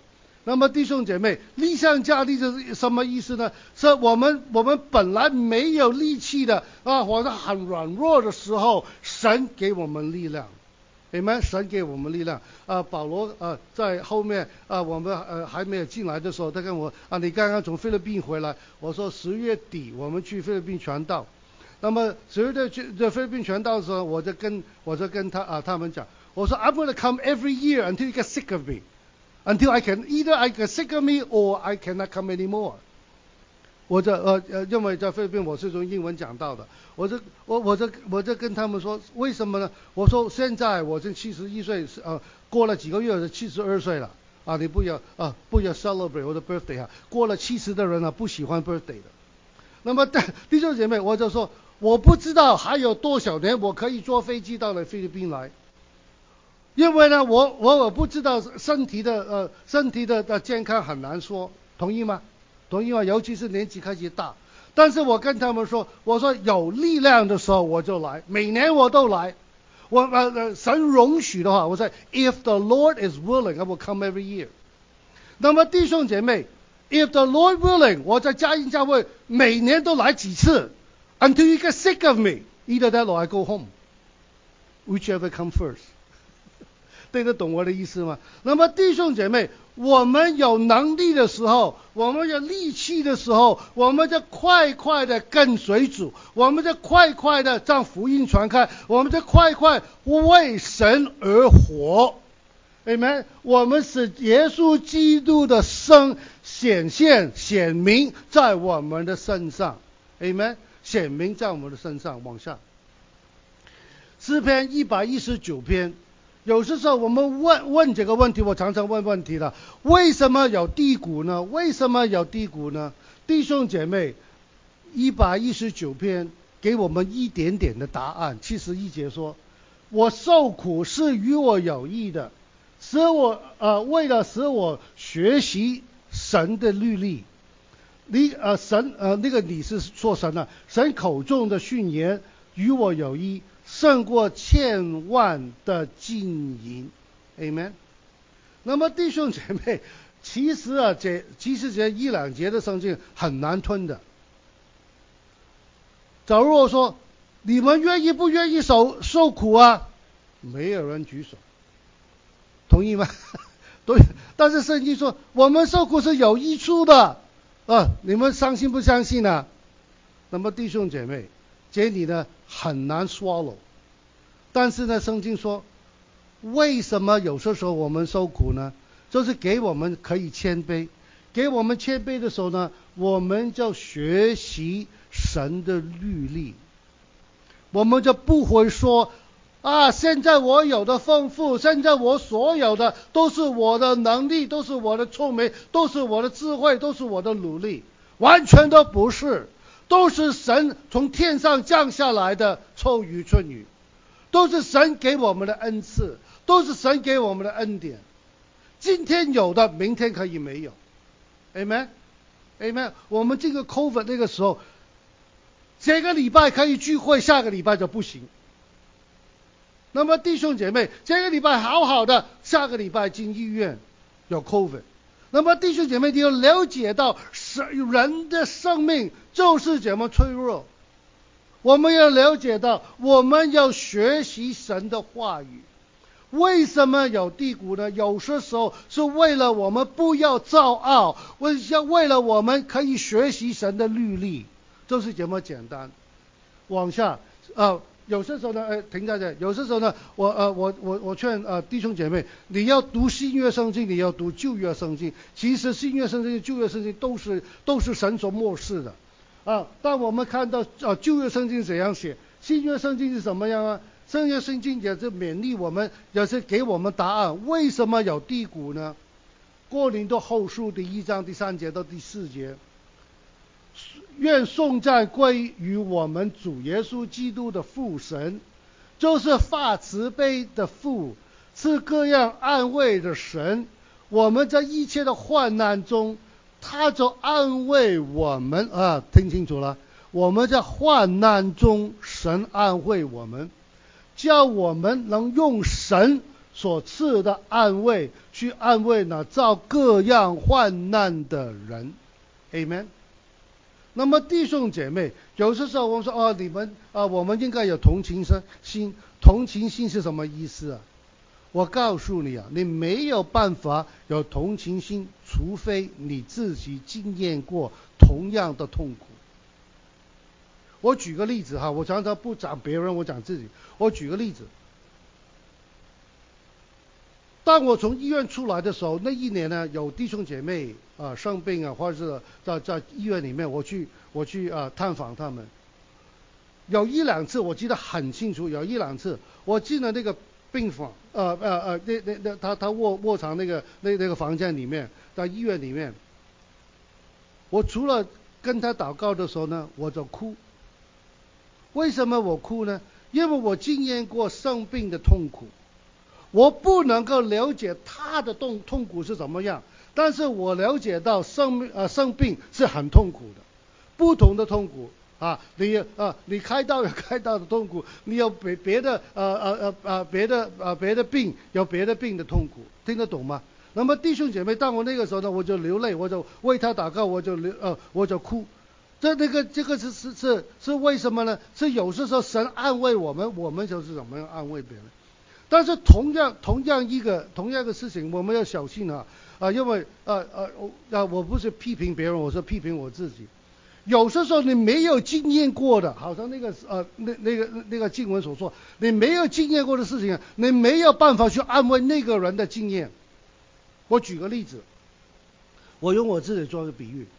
那么弟兄姐妹，力上加力是什么意思呢？是我们我们本来没有力气的啊，或者很软弱的时候，神给我们力量。Amen， 神给我们力量啊！保罗啊，在后面啊，我们呃还没有进来的时候，他跟我啊，你刚刚从菲律宾回来，我说十月底我们去菲律宾传道。那么十月底去在菲律宾传道的时候，我就跟我就跟他啊他们讲，我说 I'm going to come every year until you get sick of me, until I can either I get sick of me or I cannot come anymore。我这呃呃，因为在菲律宾我是用英文讲到的，我这我我这我这跟他们说，为什么呢？我说现在我这七十一岁，呃，过了几个月是七十二岁了啊，你不要啊不要 celebrate 我的 birthday 啊，过了七十的人啊不喜欢 birthday 的。那么弟兄姐妹，我就说我不知道还有多少年我可以坐飞机到了菲律宾来，因为呢我我我不知道身体的呃身体的的健康很难说，同意吗？同意吗？尤其是年纪开始大，但是我跟他们说，我说有力量的时候我就来，每年我都来。我呃呃神容许的话，我说 If the Lord is willing, I will come every year。那么弟兄姐妹 ，If the Lord willing， 我在嘉义教会每年都来几次 ，until you get sick of me, either that or I go home, whichever come first。听得懂我的意思吗？那么弟兄姐妹，我们有能力的时候，我们有力气的时候，我们就快快的跟随主，我们就快快的将福音传开，我们就快快为神而活。Amen， 我们使耶稣基督的生显现显明在我们的身上。Amen， 显明在我们的身上。往下，诗篇一百一十九篇。有些时候我们问问这个问题，我常常问问题了，为什么有低谷呢？为什么有低谷呢？弟兄姐妹，一百一十九篇给我们一点点的答案。七十一节说，我受苦是与我有益的，使我呃为了使我学习神的律例。你呃神呃那个你是说神啊，神口中的训言与我有益，胜过千万的金银 ，Amen。那么弟兄姐妹，其实啊，这其实这一两节的圣经很难吞的。假如我说你们愿意不愿意受受苦啊？没有人举手，同意吗？对。但是圣经说我们受苦是有益处的啊，你们相信不相信呢？那么弟兄姐妹，这里呢很难 swallow。但是呢，圣经说，为什么有些时候我们受苦呢？就是给我们可以谦卑，给我们谦卑的时候呢，我们就学习神的律例，我们就不会说啊，现在我有的丰富，现在我所有的都是我的能力，都是我的聪明，都是我的智慧，都是我的努力，完全都不是，都是神从天上降下来的秋雨春雨。都是神给我们的恩赐，都是神给我们的恩典。今天有的，明天可以没有。Amen， Amen。我们这个 COVID 那个时候，这个礼拜可以聚会，下个礼拜就不行。那么弟兄姐妹，这个礼拜好好的，下个礼拜进医院有 COVID。那么弟兄姐妹，你要了解到，人的生命就是这么脆弱。我们要了解到，我们要学习神的话语。为什么有低谷呢？有些时候是为了我们不要骄傲，为了我们可以学习神的律例，就是这么简单。往下，呃，有些时候呢，哎，停在这。有些时候呢，我呃我我我劝呃弟兄姐妹，你要读新约圣经，你要读旧约圣经。其实新约圣经、旧约圣经都是都是神所默示的。啊，当我们看到啊旧约圣经怎样写，新约圣经是怎么样啊？新约圣经也是勉励我们，也是给我们答案。为什么有低谷呢？哥林多后书第一章第三节到第四节，愿颂赞归于我们主耶稣基督的父神，就是发慈悲的父，是各样安慰的神。我们在一切的患难中，他就安慰我们啊，听清楚了，我们在患难中，神安慰我们，叫我们能用神所赐的安慰，去安慰呢遭各样患难的人。 Amen。 那么弟兄姐妹，有些时候我们说哦，你们啊、呃，我们应该有同情心。同情心是什么意思啊？我告诉你啊，你没有办法有同情心，除非你自己经验过同样的痛苦。我举个例子哈，我常常不讲别人，我讲自己。我举个例子，当我从医院出来的时候，那一年呢，有弟兄姐妹啊、呃、生病啊，或者是在在医院里面，我去我去啊、呃、探访他们。有一两次我记得很清楚，有一两次我进了那个病房，呃呃呃，那那那他他卧卧床那个那那个房间里面，在医院里面，我除了跟他祷告的时候呢，我就哭。为什么我哭呢？因为我经验过生病的痛苦，我不能够了解他的痛痛苦是怎么样，但是我了解到生呃生病是很痛苦的，不同的痛苦。啊，你啊，你开刀有开刀的痛苦，你有别别的呃呃呃呃别的呃别的病有别的病的痛苦，听得懂吗？那么弟兄姐妹，当我那个时候呢，我就流泪，我就为他祷告，我就流呃我就哭。这那个这个是是是是为什么呢？是有些时候神安慰我们，我们就是怎么样安慰别人。但是同样同样一个同样的事情，我们要小心啊啊，因为呃呃呃我不是批评别人，我是批评我自己。有些时候你没有经验过的，好像那个呃那那个那个经文所说，你没有经验过的事情，你没有办法去安慰那个人的经验。我举个例子，我用我自己做个比喻，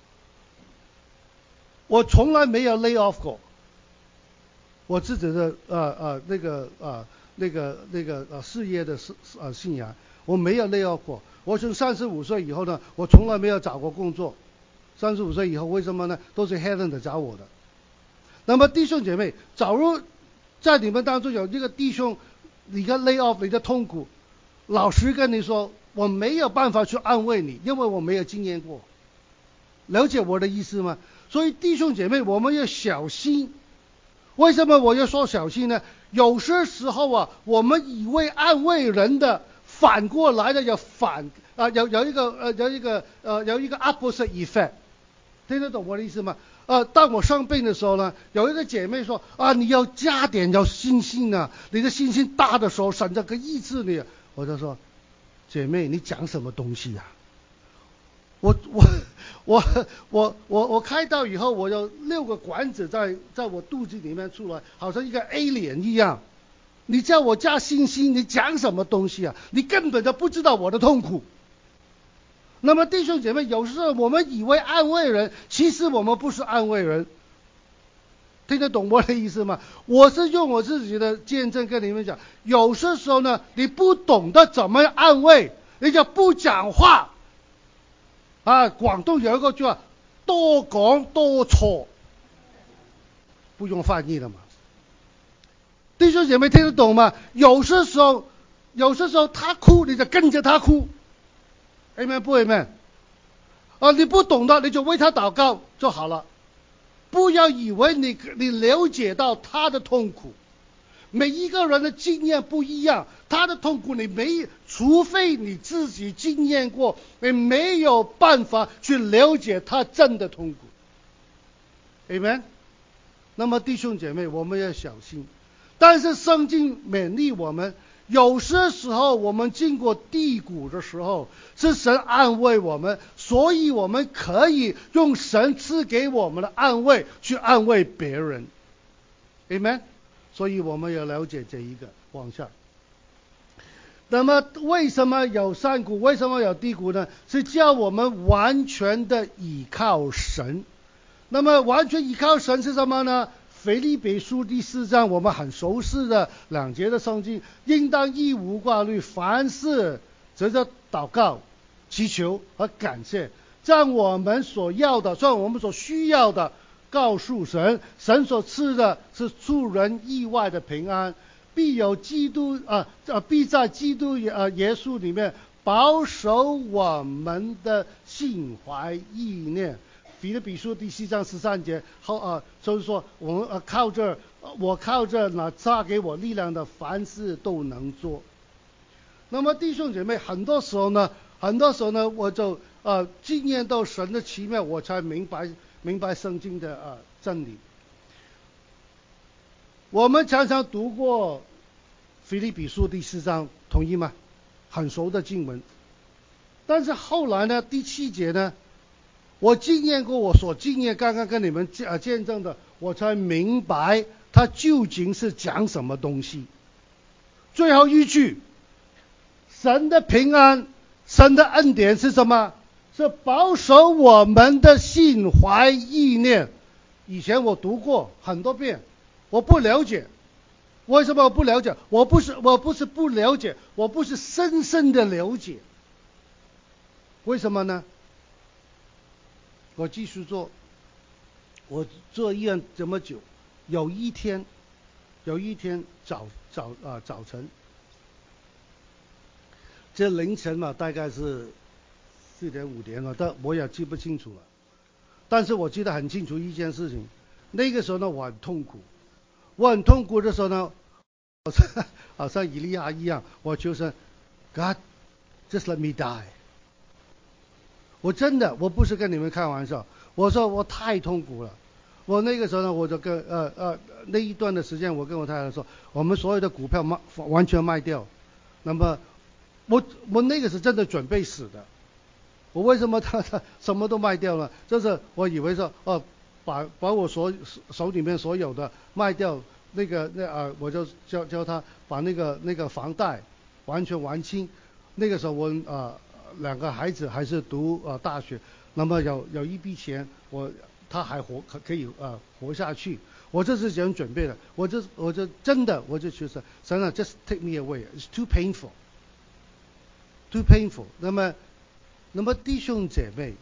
我从来没有 lay off 过我自己的呃呃那个呃那个那个呃事业的事呃信仰，我没有 lay off 过。我从三十五岁以后呢，我从来没有找过工作。三十五岁以后，为什么呢？都是 heaven 的找我的。那么弟兄姐妹，假如在你们当中有一个弟兄，你的 lay off 你的痛苦，老实跟你说，我没有办法去安慰你，因为我没有经验过。了解我的意思吗？所以弟兄姐妹，我们要小心。为什么我要说小心呢？有些时候啊，我们以为安慰人的，反过来的有反啊、呃、有有一个呃有一个呃有一个 opposite effect。听得懂我的意思吗？呃，当我生病的时候呢，有一个姐妹说啊，你要加点要信心啊，你的信心大的时候，神就可以医治你。我就说，姐妹，你讲什么东西呀、啊？我我我我我我开刀以后，我有六个管子在在我肚子里面出来，好像一个 alien 一样。你叫我加信心，你讲什么东西啊？你根本就不知道我的痛苦。那么弟兄姐妹，有时候我们以为安慰人，其实我们不是安慰人。听得懂我的意思吗？我是用我自己的见证跟你们讲，有些时候呢，你不懂得怎么安慰，你就不讲话。啊，广东有一个句话，多讲多错，不用翻译了嘛。弟兄姐妹听得懂吗？有些时候，有些时候他哭，你就跟着他哭。Amen 不 Amen？ 啊，你不懂的你就为他祷告就好了，不要以为你你了解到他的痛苦，每一个人的经验不一样，他的痛苦你没，除非你自己经验过，你没有办法去了解他真的痛苦。Amen？ 那么弟兄姐妹，我们要小心。但是圣经勉励我们，有些时候我们经过低谷的时候，是神安慰我们，所以我们可以用神赐给我们的安慰去安慰别人。Amen？ 所以我们要了解这一个。往下，那么为什么有山谷，为什么有低谷呢？是叫我们完全的倚靠神。那么完全倚靠神是什么呢？腓立比书第四章我们很熟悉的两节的圣经，应当一无挂虑，凡事藉着祷告祈求和感谢，将我们所要的，将我们所需要的告诉神，神所赐的是出人意外的平安，必有基督啊啊，必在基督啊耶稣里面保守我们的心怀意念。腓立比书第七章十三节后啊，就是说我们呃靠着我靠着那加给我力量的，凡事都能做。 那么弟兄姐妹，很多时候呢，很多时候呢，我就呃经验到神的奇妙，我才明白明白圣经的呃真理。我们常常读过腓立比书第四章，同意吗？很熟的经文。但是后来呢，第七节呢，我经验过我所经验，刚刚跟你们呃见证的，我才明白它究竟是讲什么东西。最后一句，神的平安，神的恩典是什么？是保守我们的心怀意念。以前我读过很多遍，我不了解，为什么我不了解？我不是我不是不了解，我不是深深的了解。为什么呢？我继续做，我做医院这么久，有一天，有一天早早啊、呃、早晨，这凌晨嘛，大概是四点五点了，但我也记不清楚了。但是我记得很清楚一件事情，那个时候呢，我很痛苦，我很痛苦的时候呢，好像好像以利亚一样，我求神 ，God just let me die。我真的，我不是跟你们开玩笑，我说我太痛苦了。我那个时候呢，我就跟呃呃那一段的时间，我跟我太太说，我们所有的股票卖完全卖掉。那么我我那个是真的准备死的。我为什么他他什么都卖掉了？就是我以为说哦，把把我所手里面所有的卖掉，那个那啊、呃，我就叫叫他把那个那个房贷完全还清。那个时候我啊。呃两个孩子还是读呃大学，那么有有一笔钱，我他还活可可以呃活下去。我这是这样准备的，我这我这真的我就觉得神啊 ，just take me away, it's too painful, too painful。那么那么弟兄姐妹，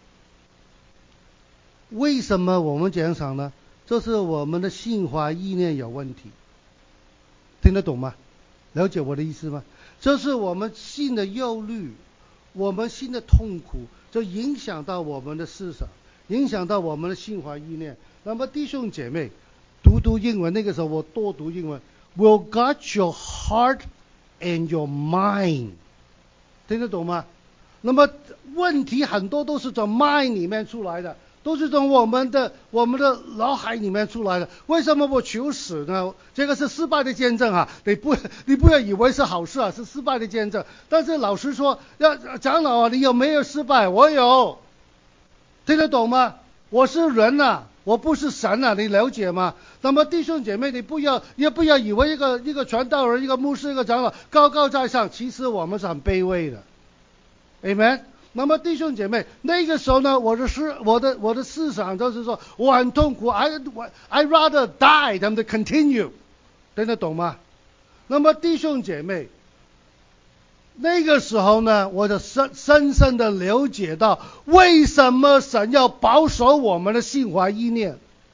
为什么我们讲场呢？就是我们的心怀意念有问题，听得懂吗？了解我的意思吗？这是我们心的忧虑。我们心的痛苦就影响到我们的思想，影响到我们的心怀意念。那么弟兄姐妹，读读英文，那个时候我多读英文。Will guard your heart and your mind， 听得懂吗？那么问题很多都是从 mind 里面出来的，都是从我们的我们的脑海里面出来的。为什么我求死呢？这个是失败的见证啊！你不你不要以为是好事啊，是失败的见证。但是老实说，要长老啊，你有没有失败？我有，听得懂吗？我是人啊，我不是神啊，你了解吗？那么弟兄姐妹，你不要也不要以为一个一个传道人、一个牧师、一个长老高高在上，其实我们是很卑微的。Amen。那么弟兄姐妹，那个时候呢，我的思我的我的思想就是说，我很痛苦 ，I I rather die than to continue， 听得懂吗？那么弟兄姐妹，那个时候呢，我就深深深的了解到，为什么神要保守我们的心怀意念。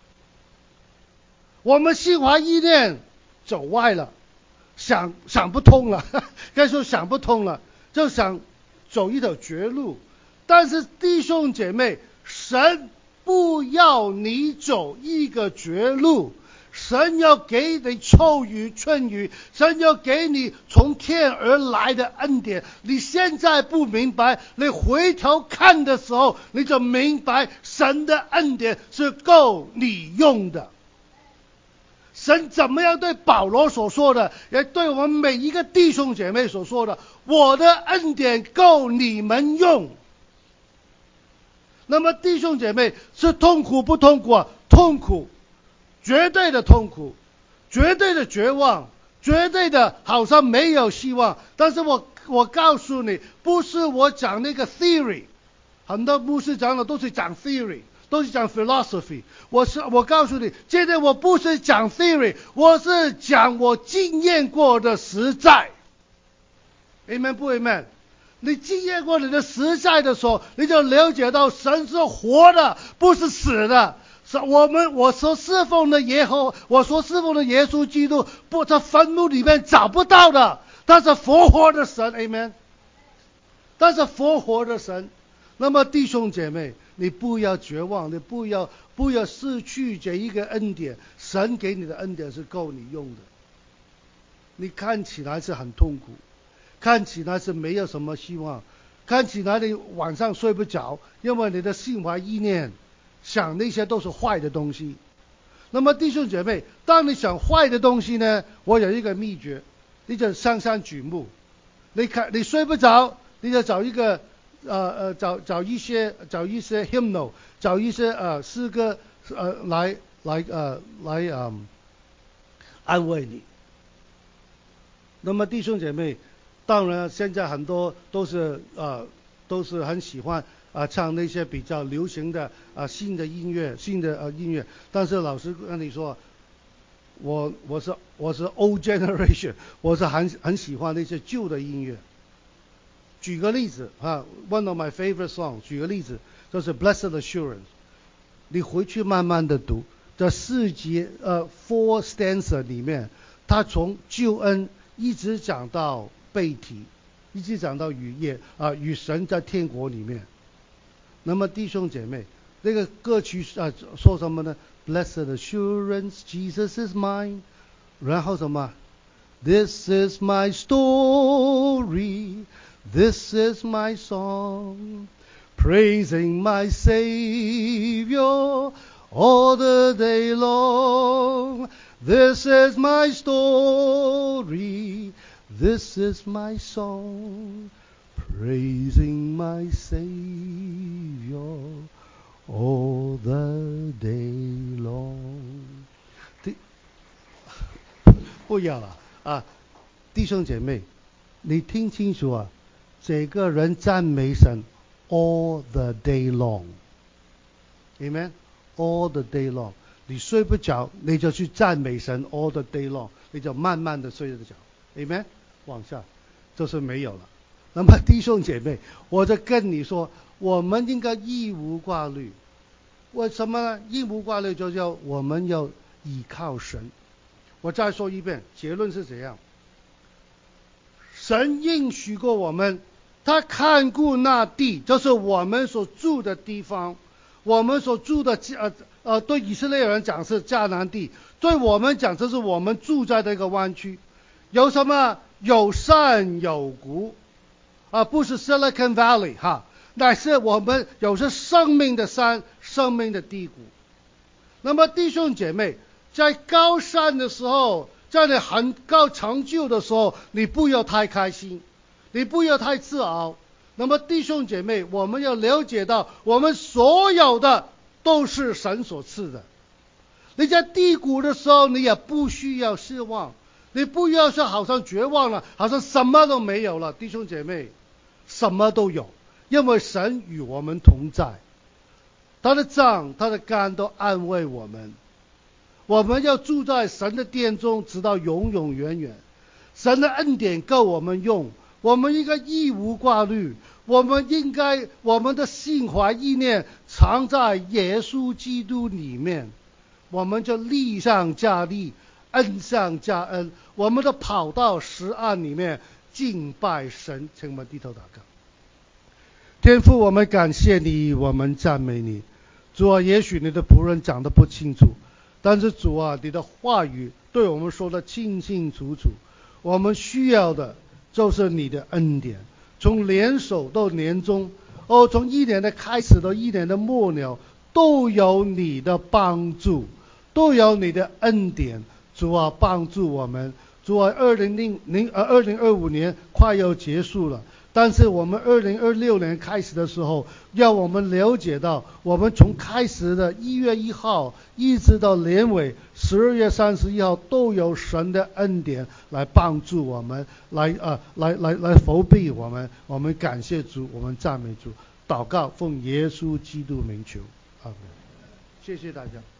我们心怀意念走歪了，想想不通了，该说想不通了，就想走一条绝路。但是弟兄姐妹，神不要你走一个绝路，神要给你秋雨春雨，神要给你从天而来的恩典。你现在不明白，你回头看的时候，你就明白神的恩典是够你用的。神怎么样对保罗所说的，也对我们每一个弟兄姐妹所说的，我的恩典够你们用。那么弟兄姐妹，是痛苦不痛苦啊？痛苦，绝对的痛苦，绝对的绝望，绝对的好像没有希望。但是我我告诉你，不是我讲那个 theory， 很多牧师讲的都是讲 theory， 都是讲 philosophy。我是我告诉你，今天我不是讲 theory， 我是讲我经验过的实在。Amen 不 Amen？你经验过你的实在的时候，你就了解到神是活的，不是死的。我们我所侍奉的耶和我所侍奉的耶稣基督，不在坟墓里面找不到的，他是复活的神 ，Amen。他是复活的神。那么弟兄姐妹，你不要绝望，你不要不要失去这一个恩典，神给你的恩典是够你用的。你看起来是很痛苦。 看起来是没有什么希望，看起来你晚上睡不着，因为你的心怀意念想那些都是坏的东西。那么弟兄姐妹，当你想坏的东西呢，我有一个秘诀，你就上山举目，你看你睡不着，你就找一个呃呃找找一些找一些 hymnal， 找一些呃诗歌呃来来呃来呃安慰你。那么弟兄姐妹，当然现在很多都是呃都是很喜欢啊、呃、唱那些比较流行的啊、呃、新的音乐新的呃音乐，但是老师跟你说，我我是我是 old generation， 我是很很喜欢那些旧的音乐。举个例子啊 ，one of my favorite songs， 举个例子就是 Blessed Assurance， 你回去慢慢的读，这四节呃 four stanza 里面，他从救恩一直讲到被提，一直讲到与耶啊、呃、与神在天国里面。那么弟兄姐妹，那个歌曲啊、呃、说什么呢 ？Blessed assurance, Jesus is mine。然后什么 ？This is my story, this is my song, praising my Savior all the day long. This is my story, this is my song, praising my Savior all the day long. 不要了啊，弟兄姐妹，你听清楚啊，这个人赞美神 all the day long， Amen， all the day long。你睡不着，你就去赞美神 all the day long， 你就慢慢的睡着觉 ，Amen。往下就是没有了。那么弟兄姐妹，我就跟你说，我们应该一无挂虑。为什么呢？一无挂虑就叫我们要依靠神。我再说一遍，结论是怎样？神应许过我们，他看顾那地，就是我们所住的地方。我们所住的呃呃，对以色列人讲是迦南地，对我们讲这是我们住在这个湾区。有什么？有山有谷，啊、呃，不是 Silicon Valley 哈，乃是我们有着生命的山，生命的低谷。那么弟兄姐妹，在高山的时候，在你很高成就的时候，你不要太开心，你不要太自傲。那么弟兄姐妹，我们要了解到，我们所有的都是神所赐的。你在低谷的时候，你也不需要失望，你不要说好像绝望了，好像什么都没有了。弟兄姐妹，什么都有，因为神与我们同在，他的杖他的竿都安慰我们。我们要住在神的殿中，直到永永远远。神的恩典够我们用，我们应该一无挂虑，我们应该我们的心怀意念藏在耶稣基督里面，我们就力上加力，恩上加恩。我们的跑到石岸里面敬拜神，请我们低头祷告。天父，我们感谢你，我们赞美你。主啊，也许你的仆人讲得不清楚，但是主啊，你的话语对我们说得清清楚楚。我们需要的就是你的恩典，从年首到年终，哦，从一年的开始到一年的末了，都有你的帮助，都有你的恩典。主啊，帮助我们。主啊，二零零零呃二零二五年快要结束了，但是我们二零二六年开始的时候，要我们了解到，我们从开始的一月一号一直到年尾十二月三十一号，都有神的恩典来帮助我们，来呃来来来扶庇我们。我们感谢主，我们赞美主，祷告奉耶稣基督名求，阿门。谢谢大家。